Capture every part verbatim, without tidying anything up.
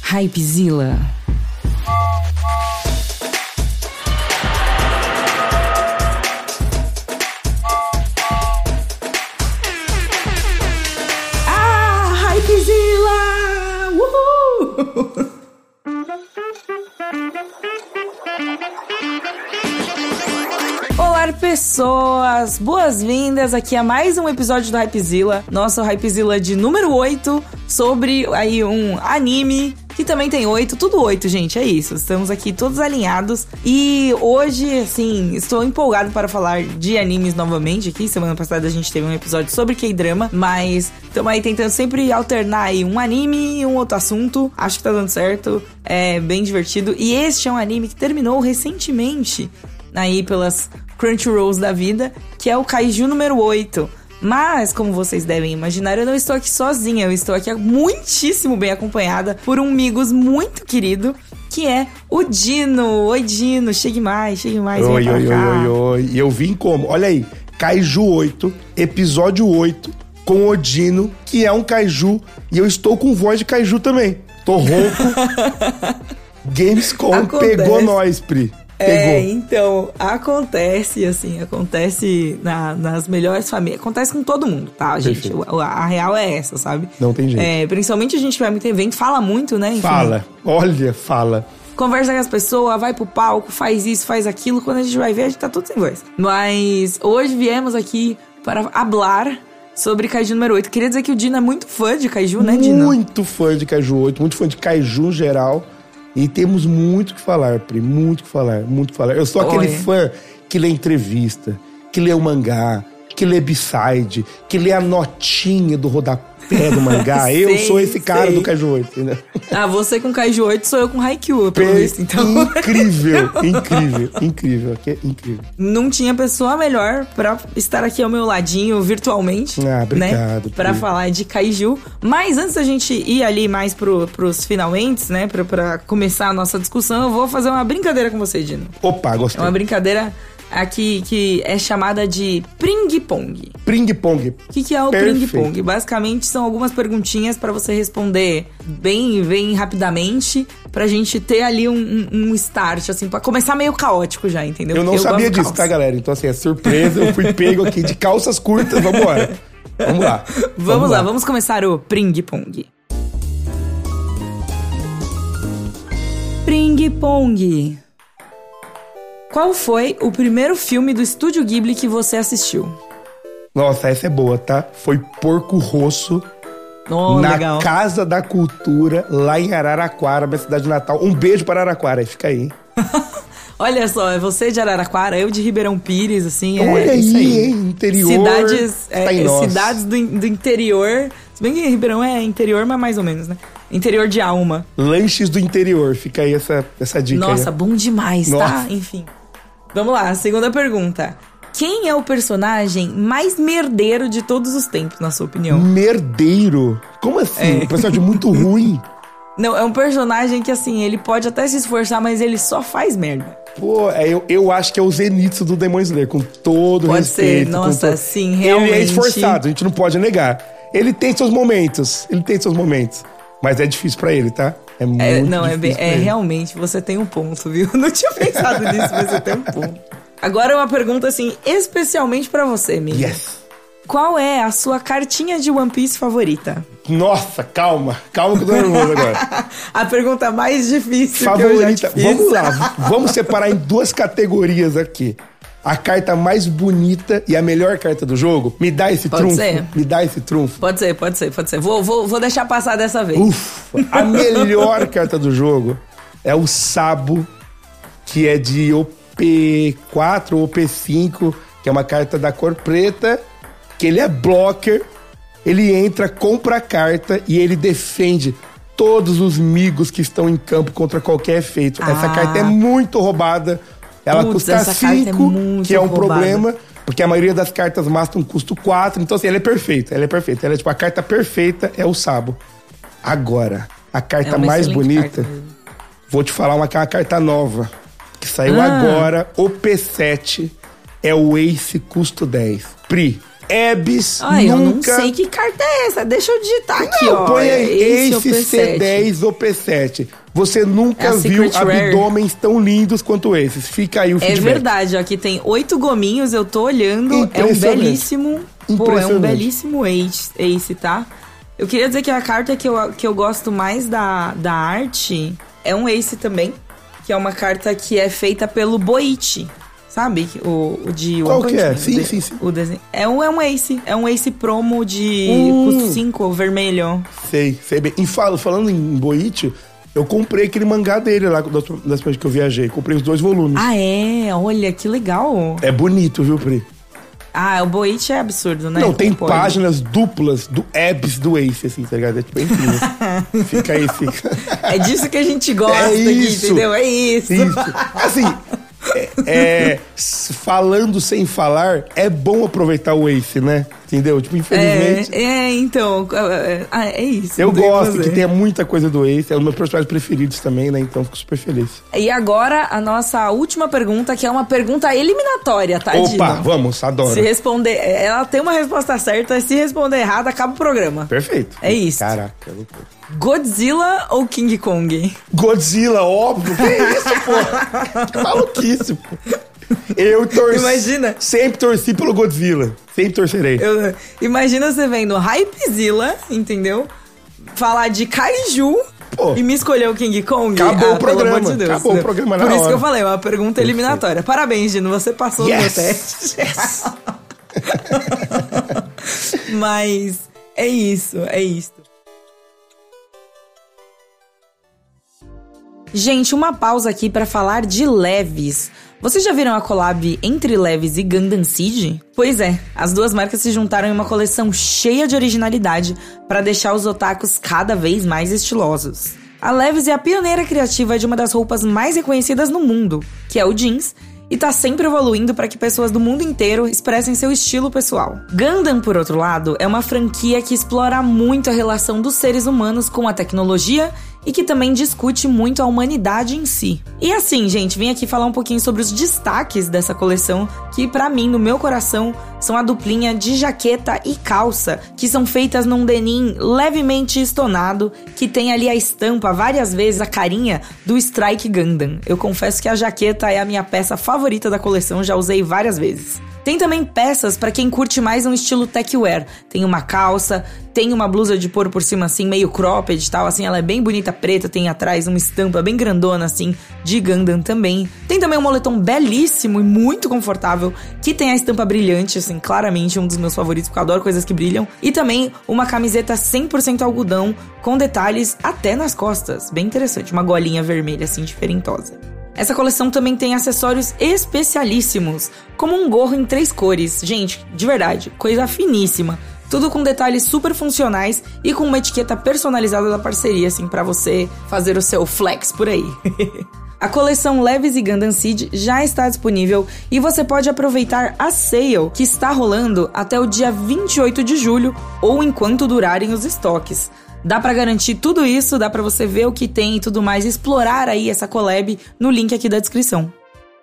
Hypezilla. Ah, Hypezilla! Uhul! Olá, pessoas! Boas-vindas aqui a mais um episódio do Hypezilla, nosso Hypezilla de número oito, sobre aí um anime que também tem oito, tudo oito, gente, é isso. Estamos aqui todos alinhados e hoje, assim, estou empolgado para falar de animes novamente aqui. Semana passada a gente teve um episódio sobre K-drama, mas estamos aí tentando sempre alternar aí um anime e um outro assunto. Acho que tá dando certo, é bem divertido. E este é um anime que terminou recentemente aí pelas Crunchyrolls da vida, que é o Kaiju número oito. Mas, como vocês devem imaginar, eu não estou aqui sozinha. Eu estou aqui muitíssimo bem acompanhada por um amigos muito querido, que é o Dino. Oi, Dino. Chegue mais, chegue mais. Oi, vem oi, pra cá. oi, oi, oi. E eu vim como? Olha aí, Kaiju oito, episódio oito, com o Dino, que é um Kaiju. E eu estou com voz de Kaiju também. Tô ronco. Gamescom Acontece. Pegou nós, Pri. Pegou. É, então, acontece, assim, acontece na, nas melhores famílias. Acontece com todo mundo, tá, gente? A, a real é essa, sabe? Não tem jeito. É, principalmente a gente que vai muito evento, fala muito, né? Enfim, Fala, olha, fala. conversa com as pessoas, vai pro palco, faz isso, faz aquilo. Quando a gente vai ver, a gente tá tudo sem voz. Mas hoje viemos aqui para falar sobre Kaiju número oito. Queria dizer que o Dino é muito fã de Kaiju, né, Dino? Muito fã de Kaiju oito, muito fã de Kaiju em geral. E temos muito o que falar, Pri, muito o que falar, muito o que falar. Eu sou aquele Olha. fã que lê entrevista, que lê o mangá, que lê B-side, que lê a notinha do rodapé do mangá. Sei, eu sou esse cara sei. do Kaiju oito, né? Ah, você com Kaiju oito, sou eu com Haikyuu, pelo visto, então. Incrível, incrível, incrível, aqui é incrível. Não tinha pessoa melhor pra estar aqui ao meu ladinho virtualmente, Ah, obrigado, né? Pra Pri. falar de Kaiju. Mas antes da gente ir ali mais pro, pros finalmente, né? Pra, pra começar a nossa discussão, eu vou fazer uma brincadeira com você, Dino. Opa, É gostei. uma brincadeira aqui que é chamada de ping-pong. Ping-pong. O que, que é o Perfeito. ping-pong? Basicamente são algumas perguntinhas pra você responder bem, bem rapidamente, pra gente ter ali um, um, um start, assim, pra começar meio caótico já, entendeu? Eu não Porque sabia gosto disso, de tá, galera? Então, assim, é surpresa, eu fui pego aqui de calças curtas, vambora. Vamos lá. Vamos, vamos lá, vamos começar o ping-pong. Ping-pong. Qual foi o primeiro filme do Estúdio Ghibli que você assistiu? Nossa, essa é boa, tá? Foi Porco Rosso, Oh, na legal. Casa da Cultura, lá em Araraquara, minha cidade natal. Um beijo para Araraquara, fica aí. hein? Olha só, é você de Araraquara, eu de Ribeirão Pires, assim, é Olha isso aí, aí. hein? Interior. Cidades, é, tá em nós. cidades do, do interior. Se bem que Ribeirão é interior, mas mais ou menos, né? Interior de alma. Lanches do interior, fica aí essa, essa dica. Nossa, aí. bom demais, tá? Nossa. Enfim. Vamos lá, segunda pergunta. Quem é o personagem mais merdeiro de todos os tempos, na sua opinião? Merdeiro? Como assim? É. Um personagem muito ruim? Não, é um personagem que, assim, ele pode até se esforçar, mas ele só faz merda. Pô, é, eu, eu acho que é o Zenitsu do Demon Slayer, com todo Pode respeito. ser, com nossa, todo- sim, Ele realmente. é esforçado, a gente não pode negar. Ele tem seus momentos, ele tem seus momentos. Mas é difícil pra ele, tá? É muito É, não, é, difícil bem, pra é ele. realmente, você tem um ponto, viu? Não tinha pensado nisso, mas você tem um ponto. Agora uma pergunta, assim, especialmente pra você, amiga. Yes. Qual é a sua cartinha de One Piece favorita? Nossa, calma. Calma que eu tô nervoso agora. A pergunta mais difícil que eu já te Favorita. fiz. Vamos lá, v- vamos separar em duas categorias aqui. A carta mais bonita e a melhor carta do jogo. Me dá esse Pode trunfo. ser. Me dá esse trunfo. Pode ser, pode ser, pode ser. Vou, vou, vou deixar passar dessa vez. Ufa. A melhor carta do jogo é o Sabo, que é de O P quatro ou O P cinco, que é uma carta da cor preta, que ele é blocker, ele entra, compra a carta e ele defende todos os migos que estão em campo contra qualquer efeito. Ah. Essa carta é muito roubada. Ela Putz, custa essa carta é cinco, muito que é um roubada. problema, porque a maioria das cartas mata um custo quatro. Então, assim, ela é perfeita. Ela é perfeita. Ela é tipo, a carta perfeita é o Sabo. Agora, a carta É uma mais excelente bonita, carta mesmo. vou te falar uma, uma carta nova, que saiu Ah. agora, o P sete, é o Ace custo dez. Pri, Abyss Ai, nunca... eu não sei que carta é essa. Deixa eu digitar aqui, não, ó. põe aí, Ace C sete. dez ou P sete. Você nunca É viu Secret Rare. abdômenes tão lindos quanto esses. Fica aí o É feedback. verdade, ó. Aqui tem oito gominhos, eu tô olhando. É um Impressionante. belíssimo... Pô, é um Impressionante. belíssimo Ace, Ace, tá? Eu queria dizer que a carta que eu, que eu gosto mais da, da arte é um Ace também. Que é uma carta que é feita pelo Boichi. Sabe? O, o de Qual One que Punch é? Man, Sim, o de- sim, sim. O desenho. É um, é um Ace. É um Ace promo de Hum. custo cinco, vermelho. Sei, sei bem. E falo, falando em Boichi, eu comprei aquele mangá dele lá das, das vezes que eu viajei. Comprei os dois volumes. Ah, é? Olha, que legal. É bonito, viu, Pri? Ah, o Boichi é absurdo, né? Não, tem Como pode? páginas duplas do Abyss do Ace, assim, tá ligado? É tipo, é incrível. Fica aí, fica. É disso que a gente gosta É aqui, isso. entendeu? É isso. Isso. Assim, é, é, s- falando sem falar, é bom aproveitar o Ace, né? Entendeu? Tipo, infelizmente. É, é, então, é, é, é isso. Eu não tem o que gosto fazer. que tenha muita coisa do Ace, é um dos meus personagens preferidos também, né? Então fico super feliz. E agora, a nossa última pergunta, que é uma pergunta eliminatória, tá, Opa, Dino? vamos, adoro. Se responder... Ela tem uma resposta certa, se responder errado, acaba o programa. Perfeito. É isso. Caraca, é loucura. Godzilla ou King Kong? Godzilla, óbvio. Que isso, pô? Que maluquice, pô. Eu torci. Imagina. Sempre torci pelo Godzilla. Sempre torcerei. Eu- imagina você vendo Hypezilla, entendeu? Falar de Kaiju... Pô. E me escolher o King Kong? Acabou Ah, o programa. Pelo amor de Deus. Acabou o programa na Por isso hora. que eu falei, uma pergunta eliminatória. Parabéns, Gino, você passou no meu Yes. teste. Yes. Mas é isso, é isso. Gente, uma pausa aqui pra falar de Levi's. Vocês já viram a collab entre Levi's e Gundam Seed? Pois é, as duas marcas se juntaram em uma coleção cheia de originalidade para deixar os otakus cada vez mais estilosos. A Levi's é a pioneira criativa de uma das roupas mais reconhecidas no mundo, que é o jeans, e tá sempre evoluindo para que pessoas do mundo inteiro expressem seu estilo pessoal. Gundam, por outro lado, é uma franquia que explora muito a relação dos seres humanos com a tecnologia e que também discute muito a humanidade em si. E assim, gente, vim aqui falar um pouquinho sobre os destaques dessa coleção, que pra mim, no meu coração, são a duplinha de jaqueta e calça, que são feitas num denim levemente estonado, que tem ali a estampa, várias vezes, a carinha do Strike Gundam. Eu confesso que a jaqueta é a minha peça favorita da coleção, já usei várias vezes. Tem também peças pra quem curte mais um estilo tech wear. Tem uma calça, tem uma blusa de pôr por cima assim, meio cropped e tal, assim, ela é bem bonita, preta, tem atrás uma estampa bem grandona assim, de Gundam também. Tem também um moletom belíssimo e muito confortável, que tem a estampa brilhante, assim, claramente um dos meus favoritos, porque eu adoro coisas que brilham. E também uma camiseta cem por cento algodão, com detalhes até nas costas, bem interessante, uma golinha vermelha assim, diferentosa. Essa coleção também tem acessórios especialíssimos, como um gorro em três cores. Gente, de verdade, coisa finíssima. Tudo com detalhes super funcionais e com uma etiqueta personalizada da parceria, assim, pra você fazer o seu flex por aí. A coleção Levi's e Gundam Seed já está disponível e você pode aproveitar a sale que está rolando até o dia vinte e oito de julho ou enquanto durarem os estoques. Dá pra garantir tudo isso, dá pra você ver o que tem e tudo mais, explorar aí essa collab no link aqui da descrição.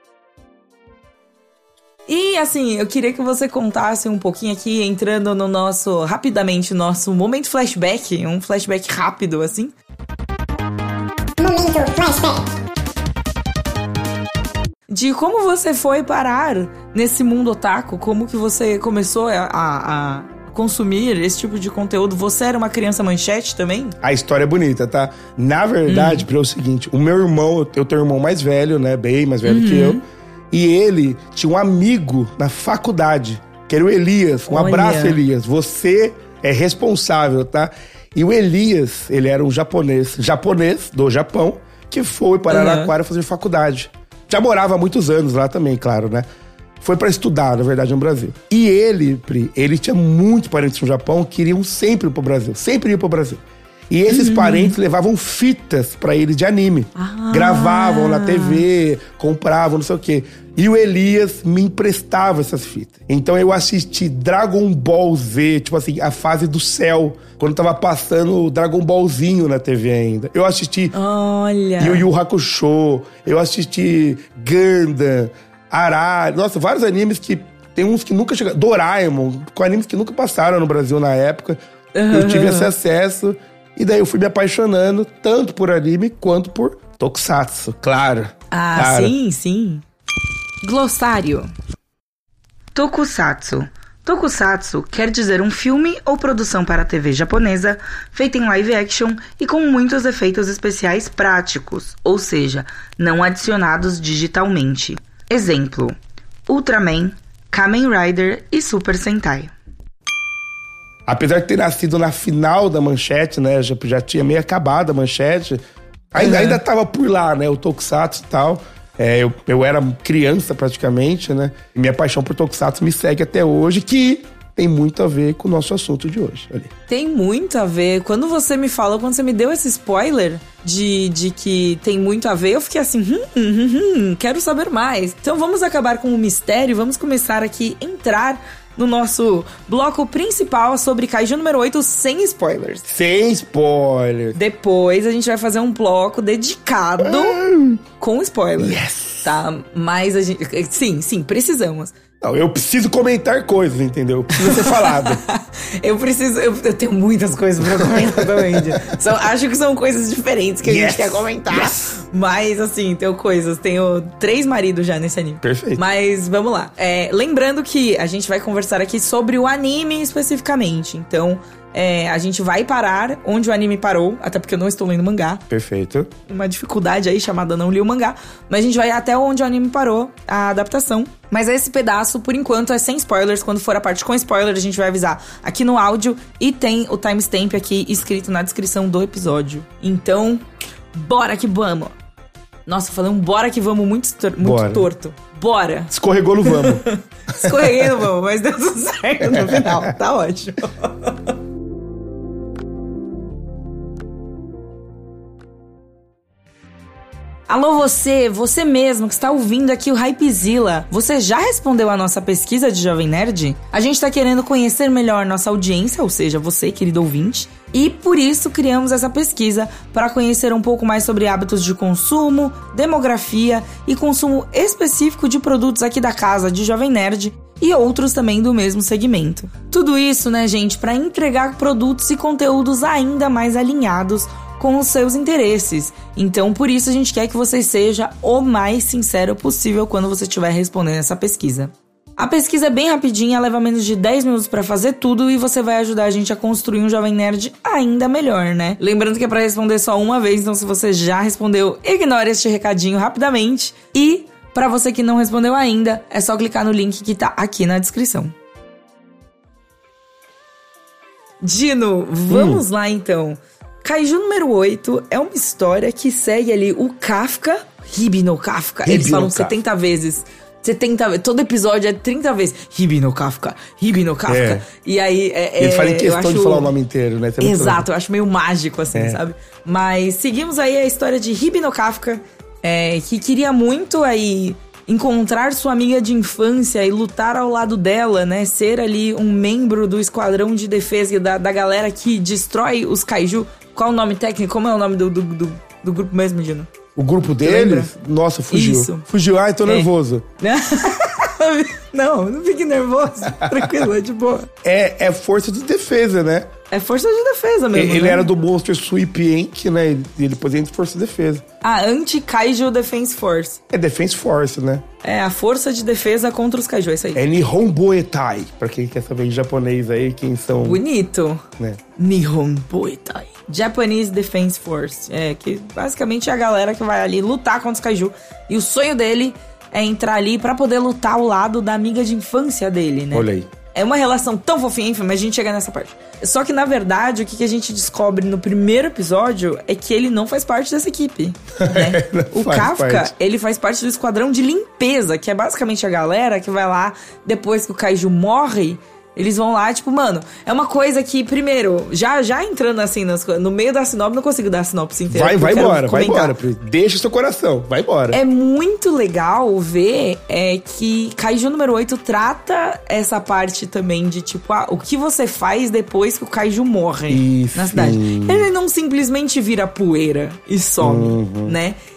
E assim, eu queria que você contasse um pouquinho aqui, entrando no nosso, rapidamente, nosso momento flashback, um flashback rápido, assim. Momento flashback. De como você foi parar nesse mundo otaku, como que você começou a... a, a consumir esse tipo de conteúdo. Você era uma criança manchete também? A história é bonita, tá? Na verdade, hum. é o seguinte, o meu irmão, eu tenho um irmão mais velho, né? Bem mais velho uhum. que eu. E ele tinha um amigo na faculdade, que era o Elias. Um Olha. abraço, Elias. Você é responsável, tá? E o Elias, ele era um japonês, japonês do Japão, que foi para uhum. Araraquara fazer faculdade. Já morava há muitos anos lá também, claro, né? Foi pra estudar, na verdade, no Brasil. E ele, Pri, ele tinha muitos parentes no Japão que iriam sempre pro Brasil. Sempre iam pro Brasil. E esses uhum. parentes levavam fitas pra ele de anime. Ah. Gravavam na T V, compravam, não sei o quê. E o Elias me emprestava essas fitas. Então eu assisti Dragon Ball Z, tipo assim, a fase do céu. Quando tava passando o Dragon Ballzinho na T V ainda. Eu assisti Olha. Yu Yu Hakusho. Eu assisti Gundam, Arara. Nossa, vários animes que Tem uns que nunca chegaram. Doraemon, com animes que nunca passaram no Brasil na época. Uhum. Eu tive esse acesso. E daí eu fui me apaixonando tanto por anime quanto por tokusatsu, claro. Ah, claro. sim, sim. Glossário. Tokusatsu. Tokusatsu quer dizer um filme ou produção para a T V japonesa feita em live action e com muitos efeitos especiais práticos, ou seja, não adicionados digitalmente. Exemplo: Ultraman, Kamen Rider e Super Sentai. Apesar de ter nascido na final da Manchete, né, já, já tinha meio acabado a Manchete, ainda, uhum. ainda tava por lá, né, o Tokusatsu e tal. É, eu, eu era criança praticamente, né? E minha paixão por Tokusatsu me segue até hoje, que tem muito a ver com o nosso assunto de hoje. Ali. Tem muito a ver. Quando você me falou, quando você me deu esse spoiler de, de que tem muito a ver, eu fiquei assim, hum, hum, hum, quero saber mais. Então vamos acabar com o mistério, vamos começar aqui a entrar no nosso bloco principal sobre Kaiju número oito, sem spoilers. Sem spoilers. Depois a gente vai fazer um bloco dedicado hum. com spoilers. Yes. Tá? Mas a gente... Sim, sim, precisamos. Não, eu preciso comentar coisas, entendeu? Precisa ser falado. eu preciso... Eu, eu tenho muitas coisas pra comentar também. São, acho que são coisas diferentes que a yes. gente quer comentar. Yes. Mas, assim, tenho coisas. Tenho três maridos já nesse anime. Perfeito. Mas, vamos lá. É, lembrando que a gente vai conversar aqui sobre o anime especificamente. Então... É, a gente vai parar onde o anime parou, até porque eu não estou lendo mangá. Perfeito. Uma dificuldade aí chamada não li o mangá. Mas a gente vai até onde o anime parou, a adaptação. Mas esse pedaço, por enquanto, é sem spoilers. Quando for a parte com spoiler, a gente vai avisar aqui no áudio. E tem o timestamp aqui escrito na descrição do episódio. Então, bora que vamos. Nossa, falei um bora que vamos muito, muito bora. torto. Bora. Escorregou no vamos. Escorreguei no vamos, mas deu tudo certo no final. Tá ótimo. Alô você, você mesmo que está ouvindo aqui o Hypezilla. Você já respondeu a nossa pesquisa de Jovem Nerd? A gente está querendo conhecer melhor nossa audiência, ou seja, você, querido ouvinte. E por isso criamos essa pesquisa para conhecer um pouco mais sobre hábitos de consumo, demografia e consumo específico de produtos aqui da casa de Jovem Nerd e outros também do mesmo segmento. Tudo isso, né, gente, para entregar produtos e conteúdos ainda mais alinhados com os seus interesses. Então, por isso a gente quer que você seja o mais sincero possível quando você estiver respondendo essa pesquisa. A pesquisa é bem rapidinha, leva menos de dez minutos pra fazer tudo e você vai ajudar a gente a construir um Jovem Nerd ainda melhor, né? Lembrando que é pra responder só uma vez, então se você já respondeu, ignore este recadinho rapidamente. E, pra você que não respondeu ainda, é só clicar no link que tá aqui na descrição. Dino, vamos hum. lá então. Kaiju número oito é uma história que segue ali o Kafka, Hibi no Kafka. Hibi Eles falam setenta vezes. setenta vezes. Todo episódio é trinta vezes. Hibi no Kafka, Hibi no Kafka. É. E aí... É, Ele é, fala em questão acho... de falar o nome inteiro, né? Exato, eu acho meio mágico, assim, é. sabe? Mas seguimos aí a história de Hibi no Kafka, é, que queria muito aí encontrar sua amiga de infância e lutar ao lado dela, né? Ser ali um membro do esquadrão de defesa da, da galera que destrói os kaiju. Qual o nome técnico? Como é o nome do, do, do, do grupo mesmo, Dino? O grupo deles? Nossa, fugiu. Isso. Fugiu. Ai, tô é. nervoso. Não, não fique nervoso. Tranquilo, é de boa. É, é força de defesa, né? É força de defesa mesmo, Ele né? era do Monster Sweep Incorporated, né? E ele depois entra em força de defesa. Ah, Anti-Kaiju Defense Force. É Defense Force, né? É, a força de defesa contra os kaiju, é isso aí. É Nihon Boetai, pra quem quer saber em japonês aí, quem são... Bonito. Né? Nihon Boetai. Japanese Defense Force. É, que basicamente é a galera que vai ali lutar contra os kaiju. E o sonho dele é entrar ali pra poder lutar ao lado da amiga de infância dele, né? Olha aí. É uma relação tão fofinha, enfim, mas a gente chega nessa parte. Só que, na verdade, o que a gente descobre no primeiro episódio é que ele não faz parte dessa equipe, né? O Kafka, parte. ele faz parte do esquadrão de limpeza, que é basicamente a galera que vai lá, depois que o kaiju morre, eles vão lá, tipo, mano, é uma coisa que, primeiro, já, já entrando assim nas, no meio da sinopse, não consigo dar a sinopse inteira. Vai, vai embora, vai embora. Deixa o seu coração, vai embora. É muito legal ver é, que Kaiju número oito trata essa parte também de, tipo, ah, o que você faz depois que o Kaiju morre Isso. na cidade. Ele não simplesmente vira poeira e some, uhum. né?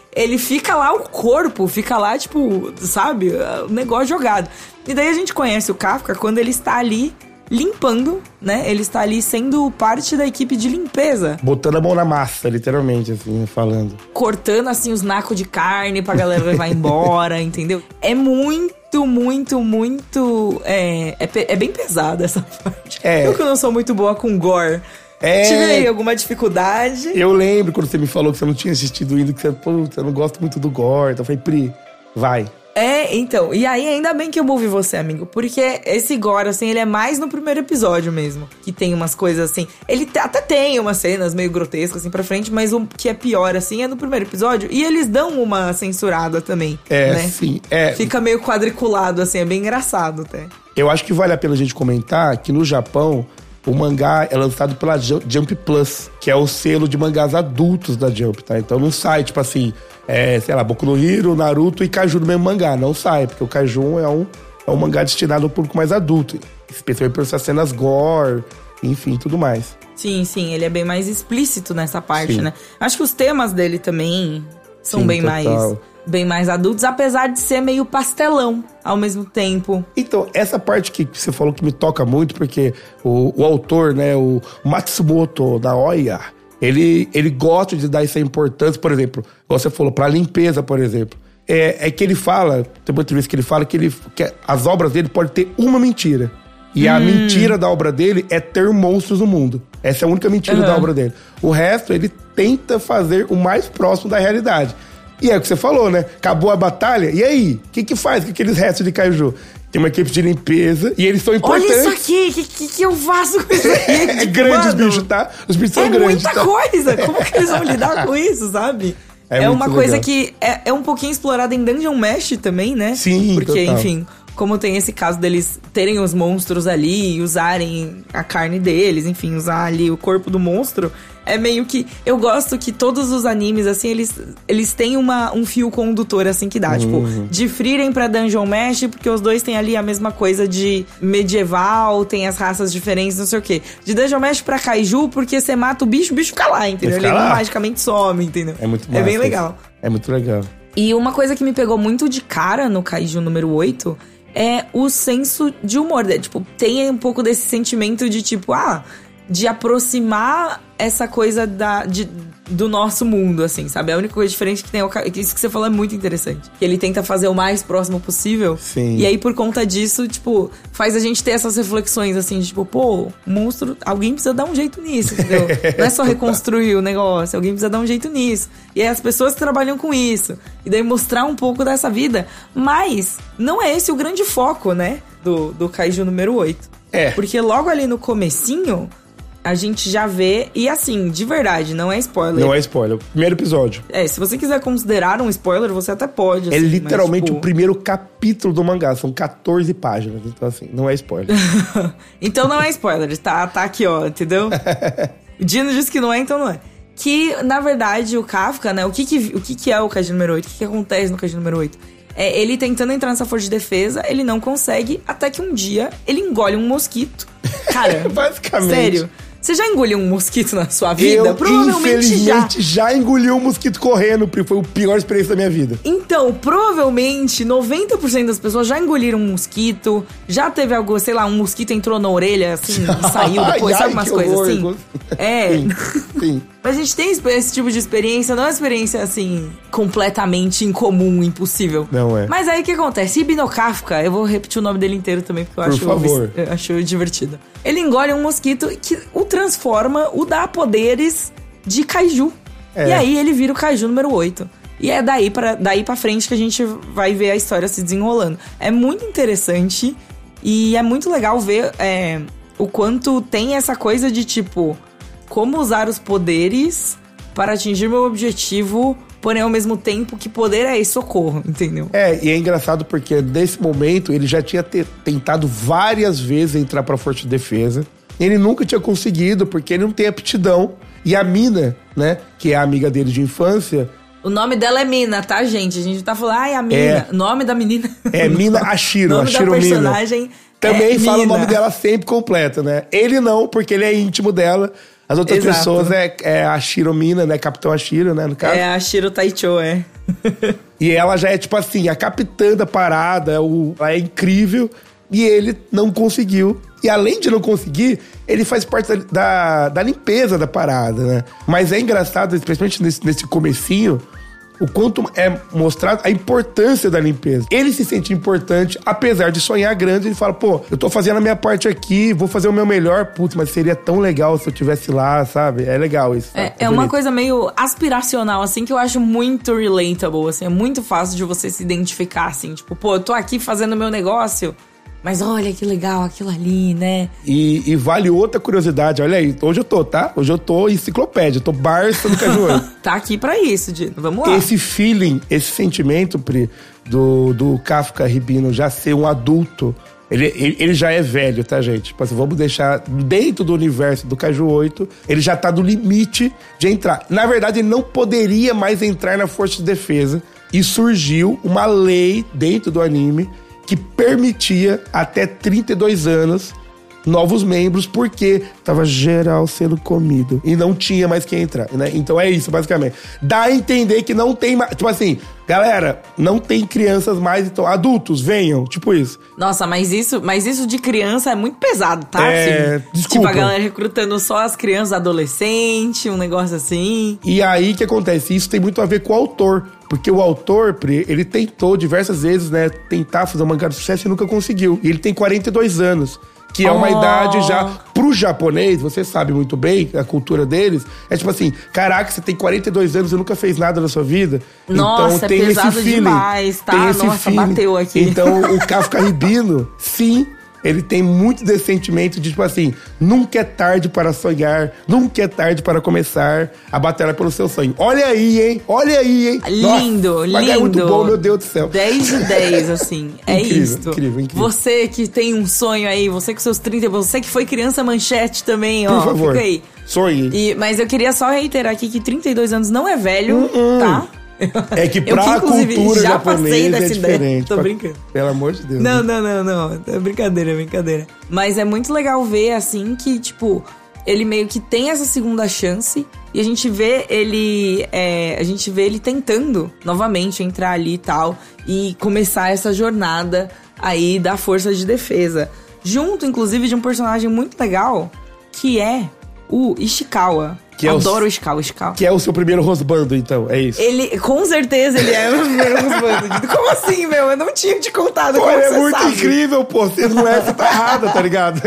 ele fica lá, o corpo fica lá, tipo, sabe? O negócio jogado. E daí a gente conhece o Kafka quando ele está ali limpando, né? Ele está ali sendo parte da equipe de limpeza. Botando a mão na massa, literalmente, assim, falando. Cortando, assim, os nacos de carne pra galera levar embora, entendeu? É muito, muito, muito... É, é, é bem pesada essa parte. É. Eu que não sou muito boa com gore. É. Tive aí alguma dificuldade. Eu lembro quando você me falou que você não tinha assistido ainda, que você, puta, eu não gosto muito do gore. Então eu falei, Pri, vai. É, então, e aí ainda bem que eu ouvi você, amigo, porque esse gore, assim, ele é mais no primeiro episódio mesmo, que tem umas coisas assim, ele até tem umas cenas meio grotescas, assim, pra frente, mas o que é pior, assim, é no primeiro episódio, e eles dão uma censurada também, é, né? Sim, é. Fica meio quadriculado, assim, é bem engraçado até. Eu acho que vale a pena a gente comentar que no Japão, o mangá é lançado pela Jump Plus, que é o selo de mangás adultos da Jump, tá? Então não sai, tipo assim, é, sei lá, Boku no Hero, Naruto e Kaiju no mesmo mangá. Não sai, porque o Kaiju é um, é um mangá destinado ao público mais adulto, especialmente por essas cenas gore, enfim, tudo mais. Sim, sim, ele é bem mais explícito nessa parte, sim. né? Acho que os temas dele também são sim, bem total. mais... bem mais adultos, apesar de ser meio pastelão ao mesmo tempo. Então, essa parte que você falou que me toca muito, porque o, o autor, né, o Matsumoto Naoya, ele, ele gosta de dar essa importância, por exemplo, como você falou, pra limpeza, por exemplo. É, é que ele fala, tem uma entrevista que ele fala que, ele, que as obras dele podem ter uma mentira. E hum. a mentira da obra dele é ter monstros no mundo. Essa é a única mentira uhum. da obra dele. O resto, ele tenta fazer o mais próximo da realidade. E é o que você falou, né? Acabou a batalha, e aí? O que que faz com aqueles restos de kaiju? Tem uma equipe de limpeza, e eles são importantes. Olha isso aqui, o que, que, que eu faço com isso aqui? É grande os bichos, tá? Os bichos são é grandes. É muita tá? coisa! Como que eles vão lidar com isso, sabe? É, é uma legal. coisa que é, é um pouquinho explorada em Dungeon Mesh também, né? Sim, porque, total. enfim... Como tem esse caso deles terem os monstros ali e usarem a carne deles, enfim, usar ali o corpo do monstro, é meio que... Eu gosto que todos os animes, assim, eles, eles têm uma, um fio condutor, assim, que dá. Uhum. Tipo, de Frieren pra Dungeon Mesh, porque os dois têm ali a mesma coisa de medieval, tem as raças diferentes, não sei o quê. De Dungeon Mesh pra Kaiju, porque você mata o bicho, o bicho fica lá, entendeu? Ele não magicamente some, entendeu? É muito massa. É bem legal. É muito legal. E uma coisa que me pegou muito de cara no Kaiju número oito... é o senso de humor, né? Tipo, tem um pouco desse sentimento de tipo, ah, de aproximar essa coisa da, de, do nosso mundo, assim, sabe? A única coisa diferente que tem, isso que você falou é muito interessante. Que ele tenta fazer o mais próximo possível. Sim. E aí, por conta disso, tipo, faz a gente ter essas reflexões, assim, de tipo, pô, monstro, alguém precisa dar um jeito nisso, entendeu? Não é só reconstruir o negócio, alguém precisa dar um jeito nisso. E aí as pessoas que trabalham com isso. E daí mostrar um pouco dessa vida. Mas não é esse o grande foco, né? Do, do Kaiju número oito. É. Porque logo ali no comecinho... a gente já vê, e assim, de verdade, não é spoiler. Não é spoiler, o primeiro episódio. É, se você quiser considerar um spoiler, você até pode. Assim, é literalmente mas, tipo... o primeiro capítulo do mangá, são catorze páginas, então assim, não é spoiler. Então não é spoiler, tá, tá aqui, ó, entendeu? O Dino disse que não é, então não é. Que, na verdade, o Kafka, né, o que que, o que, que é o Kaiju número oito? O que, que acontece no Kaiju número oito? É ele tentando entrar nessa força de defesa, ele não consegue, até que um dia ele engole um mosquito. Cara, basicamente. Sério. Você já engoliu um mosquito na sua vida? Eu, provavelmente já. já engoli um mosquito correndo, foi a pior experiência da minha vida. Então, provavelmente, noventa por cento das pessoas já engoliram um mosquito, já teve algo, sei lá, um mosquito entrou na orelha, assim, e saiu depois, ai, sabe umas coisas horror, assim? Gost... É. Sim, sim. Mas a gente tem esse tipo de experiência, não é uma experiência, assim, completamente incomum, impossível. Não é. Mas aí o que acontece? Ibn Kafka, eu vou repetir o nome dele inteiro também, porque eu Por acho, favor. eu acho divertido. Ele engole um mosquito que o transforma, o dá poderes de Kaiju. É. E aí ele vira o Kaiju número oito. E é daí pra, daí pra frente que a gente vai ver a história se desenrolando. É muito interessante e é muito legal ver é, o quanto tem essa coisa de, tipo, como usar os poderes para atingir meu objetivo, porém ao mesmo tempo que poder é esse socorro, entendeu? É, e é engraçado porque nesse momento ele já tinha te, tentado várias vezes entrar pra força de defesa. Ele nunca tinha conseguido porque ele não tem aptidão. E a Mina, né, que é a amiga dele de infância... O nome dela é Mina, tá, gente? A gente tá falando, ai, a Mina. É, nome da menina... É Mina Ashiro, o nome Ashiro da personagem Mina. Também é fala Mina. O nome dela sempre completo, né? Ele não, porque ele é íntimo dela. As outras Exato. pessoas é, é a Shiromina, né? Capitão Ashiro, né? No caso. É a Shiro Taicho, é. E ela já é, tipo assim, a capitã da parada, é o, ela é incrível. E ele não conseguiu. E além de não conseguir, ele faz parte da, da, da limpeza da parada, né? Mas é engraçado, especialmente nesse, nesse comecinho, o quanto é mostrado a importância da limpeza. Ele se sente importante, apesar de sonhar grande, ele fala, pô, eu tô fazendo a minha parte aqui, vou fazer o meu melhor, putz, mas seria tão legal se eu tivesse lá, sabe? É legal isso. É, é, é uma coisa meio aspiracional, assim, que eu acho muito relatable, assim, é muito fácil de você se identificar, assim, tipo, pô, eu tô aqui fazendo o meu negócio, mas olha que legal aquilo ali, né? E, e vale outra curiosidade, olha aí, hoje eu tô, tá? Hoje eu tô enciclopédia, eu tô Barça no Caju oito. Tá aqui pra isso, Dino, vamos lá. Esse feeling, esse sentimento, Pri, do, do Kafka Ribino já ser um adulto, ele, ele, ele já é velho, tá, gente? Tipo assim, vamos deixar dentro do universo do Caju oito, ele já tá no limite de entrar. Na verdade, ele não poderia mais entrar na Força de Defesa e surgiu uma lei dentro do anime que permitia até trinta e dois anos novos membros, porque tava geral sendo comido e não tinha mais quem entrar, né? Então é isso, basicamente. Dá a entender que não tem mais... Tipo assim, galera, não tem crianças mais, então adultos, venham, tipo isso. Nossa, mas isso, mas isso de criança é muito pesado, tá? É, assim, desculpa. Tipo, a galera recrutando só as crianças, adolescentes, um negócio assim. E aí, o que acontece? Isso tem muito a ver com o autor. Porque o autor, Pri, ele tentou diversas vezes, né, tentar fazer um mangá de sucesso e nunca conseguiu. E ele tem quarenta e dois anos. Que é uma Oh. idade já... Pro japonês, você sabe muito bem, a cultura deles, é tipo assim, caraca, você tem quarenta e dois anos e nunca fez nada na sua vida. Nossa, então tem é pesado esse feeling. demais, tá? Tem esse Nossa, feeling. bateu aqui. Então o Kafka Ribino, sim, ele tem muito desse sentimento de tipo assim, nunca é tarde para sonhar, nunca é tarde para começar a batalha pelo seu sonho. Olha aí, hein? Olha aí, hein? Lindo, Nossa, lindo. É muito bom, meu Deus do céu. dez de dez, assim. É Incrível, isso. incrível, incrível. Você que tem um sonho aí, você com seus trinta, você que foi criança manchete também, ó. Por favor, Fica aí. sonhe. E, mas eu queria só reiterar aqui que trinta e dois anos não é velho, Uh-uh. tá? É que pra Eu que, inclusive, cultura já passei japonesa dessa é ideia. diferente. Tô Pra- brincando. Pelo amor de Deus. Não, né? não, não, não. É brincadeira, é brincadeira. Mas é muito legal ver, assim, que, tipo, ele meio que tem essa segunda chance. E a gente vê ele. É, a gente vê ele tentando novamente entrar ali e tal. E começar essa jornada aí da força de defesa. Junto, inclusive, de um personagem muito legal, que é o Ishikawa. Que é o- Adoro o Ishikawa, o Ishikawa. Que é o seu primeiro rosbando, então, é isso. Ele, com certeza, ele é o meu primeiro husband. Como assim, meu? Eu não tinha te contado. Pô, como ele é você muito sabe? incrível, pô. Se não é, você tá errada, tá ligado?